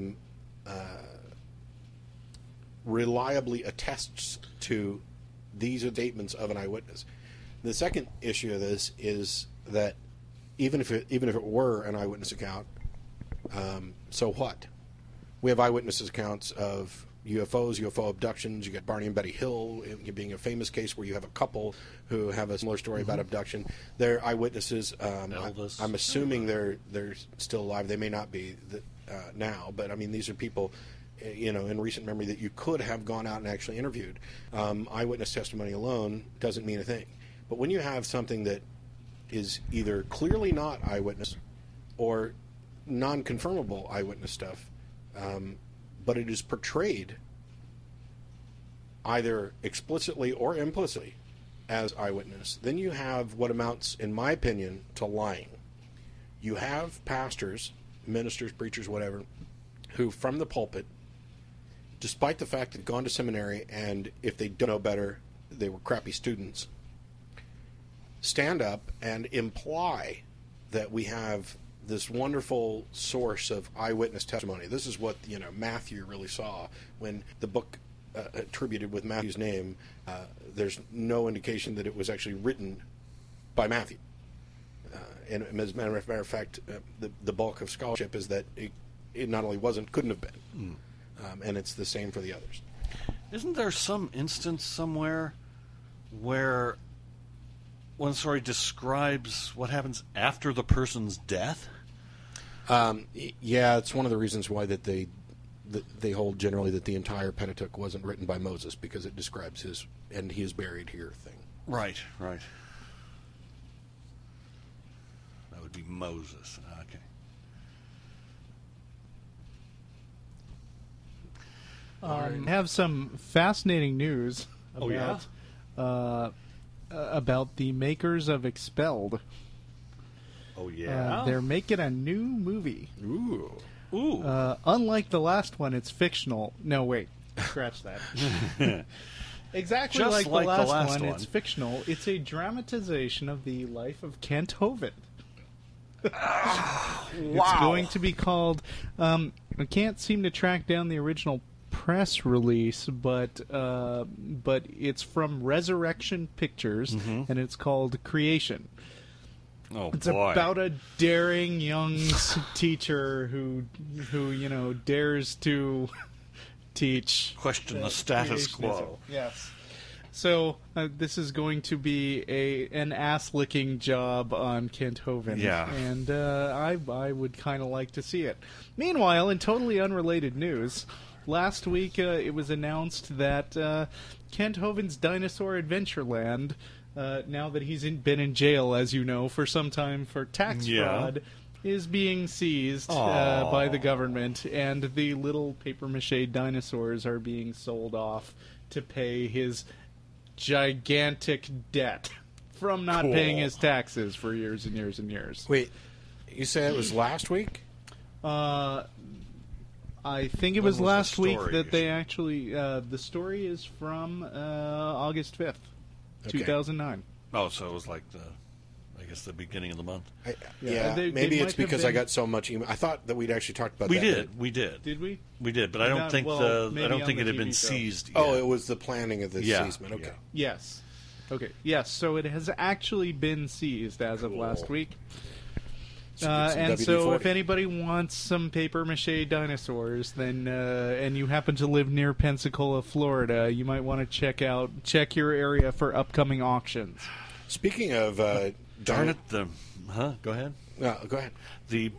reliably attests to these statements of an eyewitness. The second issue of this is that even if it were an eyewitness account, so what? We have eyewitnesses accounts of UFOs, UFO abductions. You got Barney and Betty Hill being a famous case where you have a couple who have a similar story about abduction. They're eyewitnesses. Elvis. I'm assuming they're still alive. They may not be now, but I mean these are people, in recent memory that you could have gone out and actually interviewed. Eyewitness testimony alone doesn't mean a thing. But when you have something that is either clearly not eyewitness or non-confirmable eyewitness stuff, but it is portrayed either explicitly or implicitly as eyewitness, then you have what amounts, in my opinion, to lying. You have pastors, ministers, preachers, whatever, who from the pulpit, despite the fact they've gone to seminary and if they don't know better, they were crappy students, stand up and imply that we have this wonderful source of eyewitness testimony. This is what Matthew really saw when the book attributed with Matthew's name. There's no indication that it was actually written by Matthew. And as a matter of fact, the bulk of scholarship is that it not only couldn't have been, and it's the same for the others. Isn't there some instance somewhere where one story describes what happens after the person's death? Yeah, it's one of the reasons why that they hold generally that the entire Pentateuch wasn't written by Moses, because it describes his "and he is buried here" thing. Right. That would be Moses. Okay. I have some fascinating news about the makers of Expelled. Oh, yeah? They're making a new movie. Ooh. Unlike the last one, it's fictional. No, wait. Scratch that. Exactly Just like like the last one. It's fictional. It's a dramatization of the life of Kent Hovind. Wow. It's going to be called... I can't seem to track down the original press release, but it's from Resurrection Pictures, and it's called Creation. Oh, it's boy. about a daring young teacher who dares to teach. Question the status quo. Yes. So this is going to be an ass-licking job on Kent Hovind. Yeah. And I would kind of like to see it. Meanwhile, in totally unrelated news, last week it was announced that Kent Hovind's Dinosaur Adventureland, now that he's been in jail, as you know, for some time for tax fraud, is being seized by the government, and the little papier-mâché dinosaurs are being sold off to pay his gigantic debt from not paying his taxes for years and years and years. Wait, you said it was last week? I think it was last week that they actually... the story is from August 5th, 2009. Oh, so it was like the beginning of the month. Maybe it's because I got so much email. I thought that we'd actually talked about that. We did. Did we? We did, but I don't think it had been seized yet. Oh, it was the planning of the seizment. Okay. Yeah. Yes. Okay. Yes. So it has actually been seized as of last week. And so, if anybody wants some papier-mâché dinosaurs, then and you happen to live near Pensacola, Florida, you might want to check your area for upcoming auctions. Speaking of, darn it, go ahead. No, go ahead. The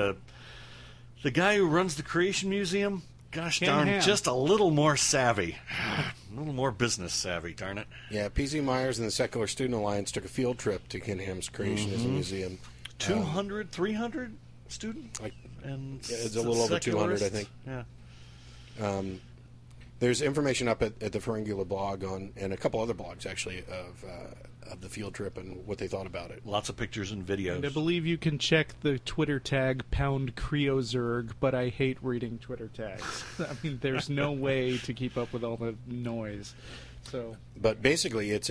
guy who runs the Creation Museum, gosh darn, just a little more savvy, a little more business savvy. Darn it. Yeah, P.Z. Myers and the Secular Student Alliance took a field trip to Ken Ham's Creationism Museum. 200, 300 students? And it's a little over 200, I think. Yeah. There's information up at the Feringula blog and a couple other blogs, actually, of the field trip and what they thought about it. Lots of pictures and videos. And I believe you can check the Twitter tag #CreoZerg, but I hate reading Twitter tags. I mean, there's no way to keep up with all the noise. So, but basically, it's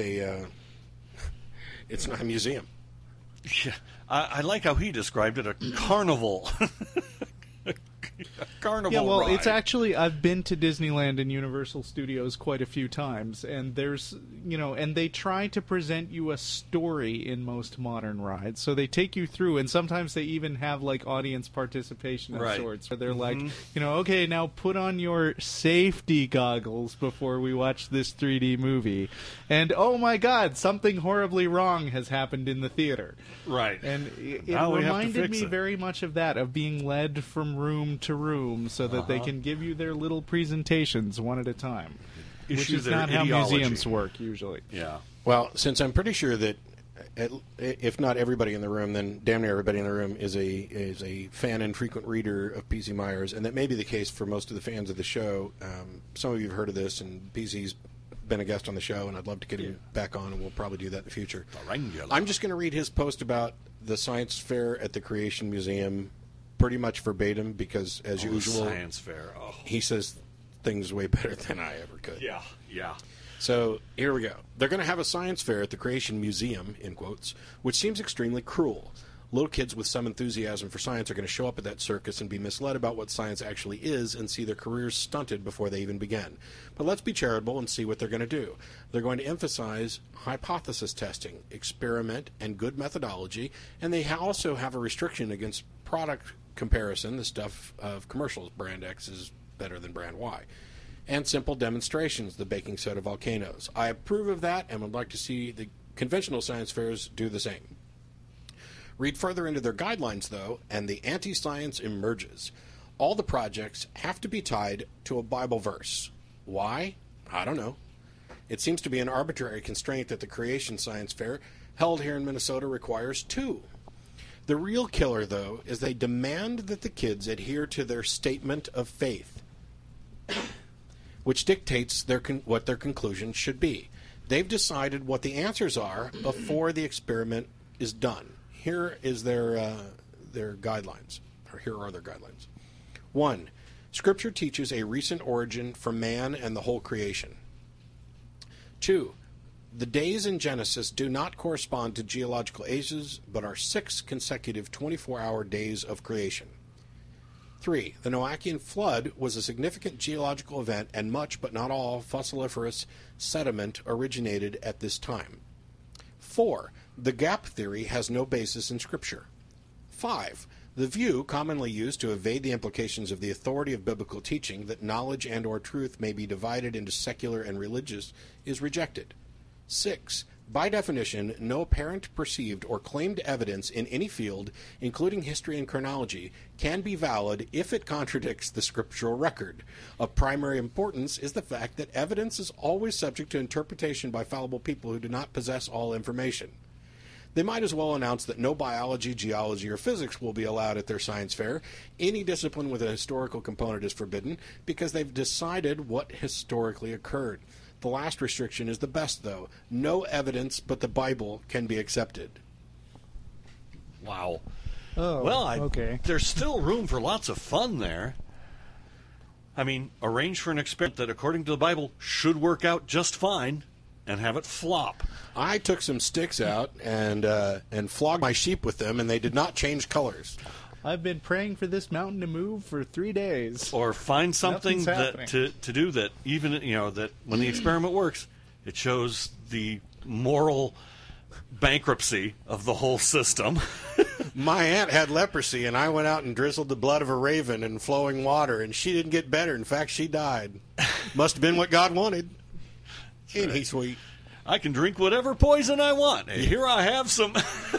not a museum. Yeah, I like how he described it, a carnival. A carnival yeah, well, ride. It's actually, I've been to Disneyland and Universal Studios quite a few times, and there's, and they try to present you a story in most modern rides. So they take you through, and sometimes they even have, like, audience participation of sorts, where they're like, okay, now put on your safety goggles before we watch this 3D movie. And, oh my God, something horribly wrong has happened in the theater. Right. And it reminded me very much of that, of being led from room to room so that they can give you their little presentations one at a time. Which is not how museums work, usually. Yeah. Well, since I'm pretty sure that if not everybody in the room, then damn near everybody in the room is a fan and frequent reader of P.Z. Myers, and that may be the case for most of the fans of the show. Some of you have heard of this, and P.Z.'s been a guest on the show, and I'd love to get him back on, and we'll probably do that in the future. I'm just going to read his post about the science fair at the Creation Museum pretty much verbatim, because as usual, science fair. He says things way better than I ever could. Yeah. So here we go. They're going to have a science fair at the Creation Museum, in quotes, which seems extremely cruel. Little kids with some enthusiasm for science are going to show up at that circus and be misled about what science actually is and see their careers stunted before they even begin. But let's be charitable and see what they're going to do. They're going to emphasize hypothesis testing, experiment, and good methodology, and they also have a restriction against product comparison, the stuff of commercials. Brand X is better than brand Y. And simple demonstrations, the baking soda volcanoes. I approve of that and would like to see the conventional science fairs do the same. Read further into their guidelines, though, and the anti-science emerges. All the projects have to be tied to a Bible verse. Why? I don't know. It seems to be an arbitrary constraint that the Creation Science Fair, held here in Minnesota, requires two. The real killer, though, is they demand that the kids adhere to their statement of faith, which dictates what their conclusions should be. They've decided what the answers are before the experiment is done. Here is their guidelines, or here are their guidelines. 1. Scripture teaches a recent origin for man and the whole creation. 2. The days in Genesis do not correspond to geological ages, but are 6 consecutive 24-hour days of creation. 3. The Noachian flood was a significant geological event, and much, but not all, fossiliferous sediment originated at this time. 4. The gap theory has no basis in Scripture. 5. The view, commonly used to evade the implications of the authority of biblical teaching that knowledge and or truth may be divided into secular and religious, is rejected. 6. By definition, no apparent, perceived, or claimed evidence in any field, including history and chronology, can be valid if it contradicts the scriptural record. Of primary importance is the fact that evidence is always subject to interpretation by fallible people who do not possess all information. They might as well announce that no biology, geology, or physics will be allowed at their science fair. Any discipline with a historical component is forbidden because they've decided what historically occurred. The last restriction is the best, though. No evidence but the Bible can be accepted. Wow. Oh, well, okay. There's still room for lots of fun there. I mean, arrange for an experiment that, according to the Bible, should work out just fine, and have it flop. I took some sticks out and flogged my sheep with them, and they did not change colors. I've been praying for this mountain to move for 3 days. Or find something that to do that, even that when the experiment works, it shows the moral bankruptcy of the whole system. My aunt had leprosy, and I went out and drizzled the blood of a raven in flowing water, and she didn't get better. In fact, she died. Must have been what God wanted. Ain't he sweet? I can drink whatever poison I want. Here I have some.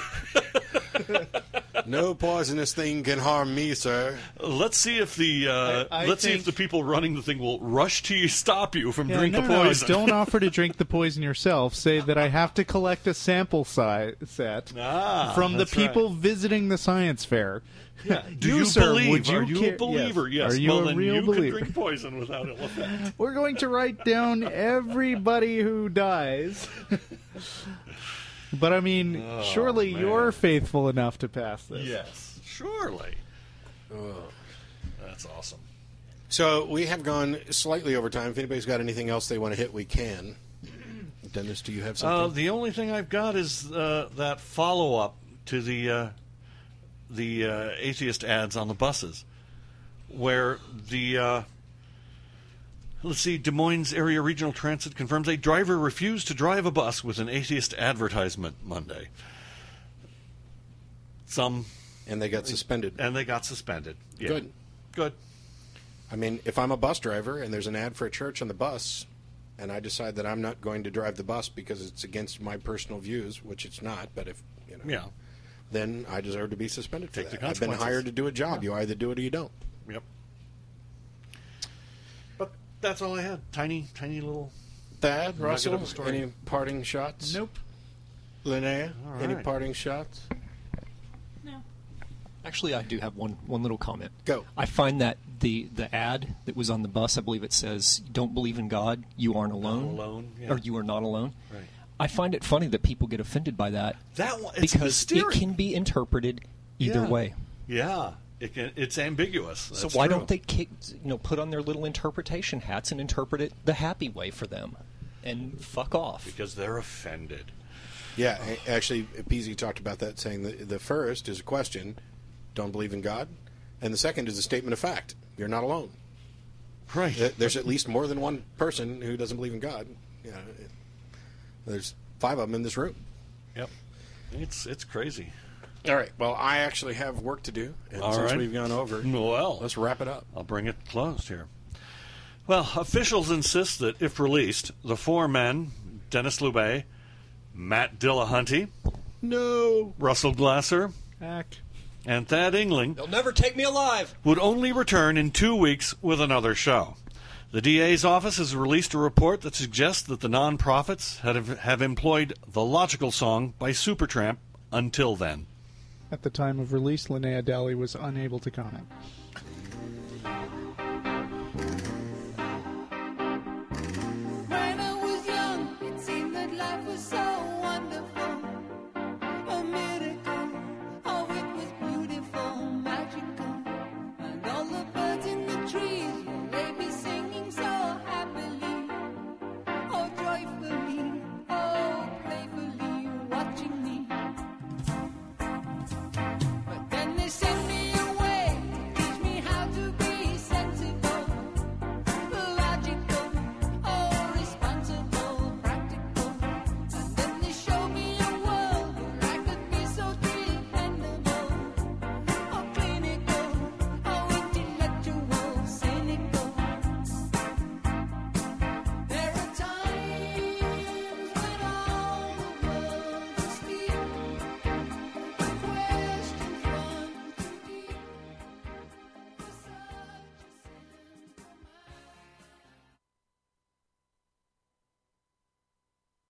No poisonous thing can harm me, sir. Let's see if the people running the thing will rush to you, stop you from drinking the poison. No, don't offer to drink the poison yourself. Say that I have to collect a sample set from the people visiting the science fair. Yeah. Do you believe? Are you a believer? Yes. Are you well, a then real you believer? can drink poison without ill effect. We're going to write down everybody who dies. But I mean, surely you're faithful enough to pass this. Yes, surely. That's awesome. So we have gone slightly over time. If anybody's got anything else they want to hit, we can. Dennis, do you have something? The only thing I've got is that follow-up to the atheist ads on the buses, where the let's see, Des Moines Area Regional Transit confirms a driver refused to drive a bus with an atheist advertisement Monday. And they got suspended. Yeah. Good. I mean, if I'm a bus driver and there's an ad for a church on the bus, and I decide that I'm not going to drive the bus because it's against my personal views, which it's not, but if then I deserve to be suspended for that. I've been hired to do a job. Yeah. You either do it or you don't. Yep. But that's all I had. Tiny little. Thad, Russell, any parting shots? Nope. Linnea, any parting shots? No. Actually, I do have one little comment. Go. I find that the ad that was on the bus, I believe it says, "Don't believe in God, you aren't alone." Or you are not alone. Right. I find it funny that people get offended by that. That one, it's because mysterious. It can be interpreted either way. Yeah. It's ambiguous. That's so why true. don't they put on their little interpretation hats and interpret it the happy way for them, and fuck off? Because they're offended. Yeah, actually, Peasy talked about that, saying that the first is a question, don't believe in God, and the second is a statement of fact. You're not alone. Right. There's at least more than one person who doesn't believe in God. Yeah, there's 5 of them in this room. Yep. It's crazy. All right. Well, I actually have work to do, and since we've gone over, let's wrap it up. I'll bring it closed here. Well, officials insist that if released, the 4 men, Dennis Lubay, Matt Dillahunty, Russell Glasser, and Thad Engling, they'll never take me alive, would only return in 2 weeks with another show. The DA's office has released a report that suggests that the non-profits have employed The Logical Song by Supertramp until then. At the time of release, Linnea Daly was unable to comment.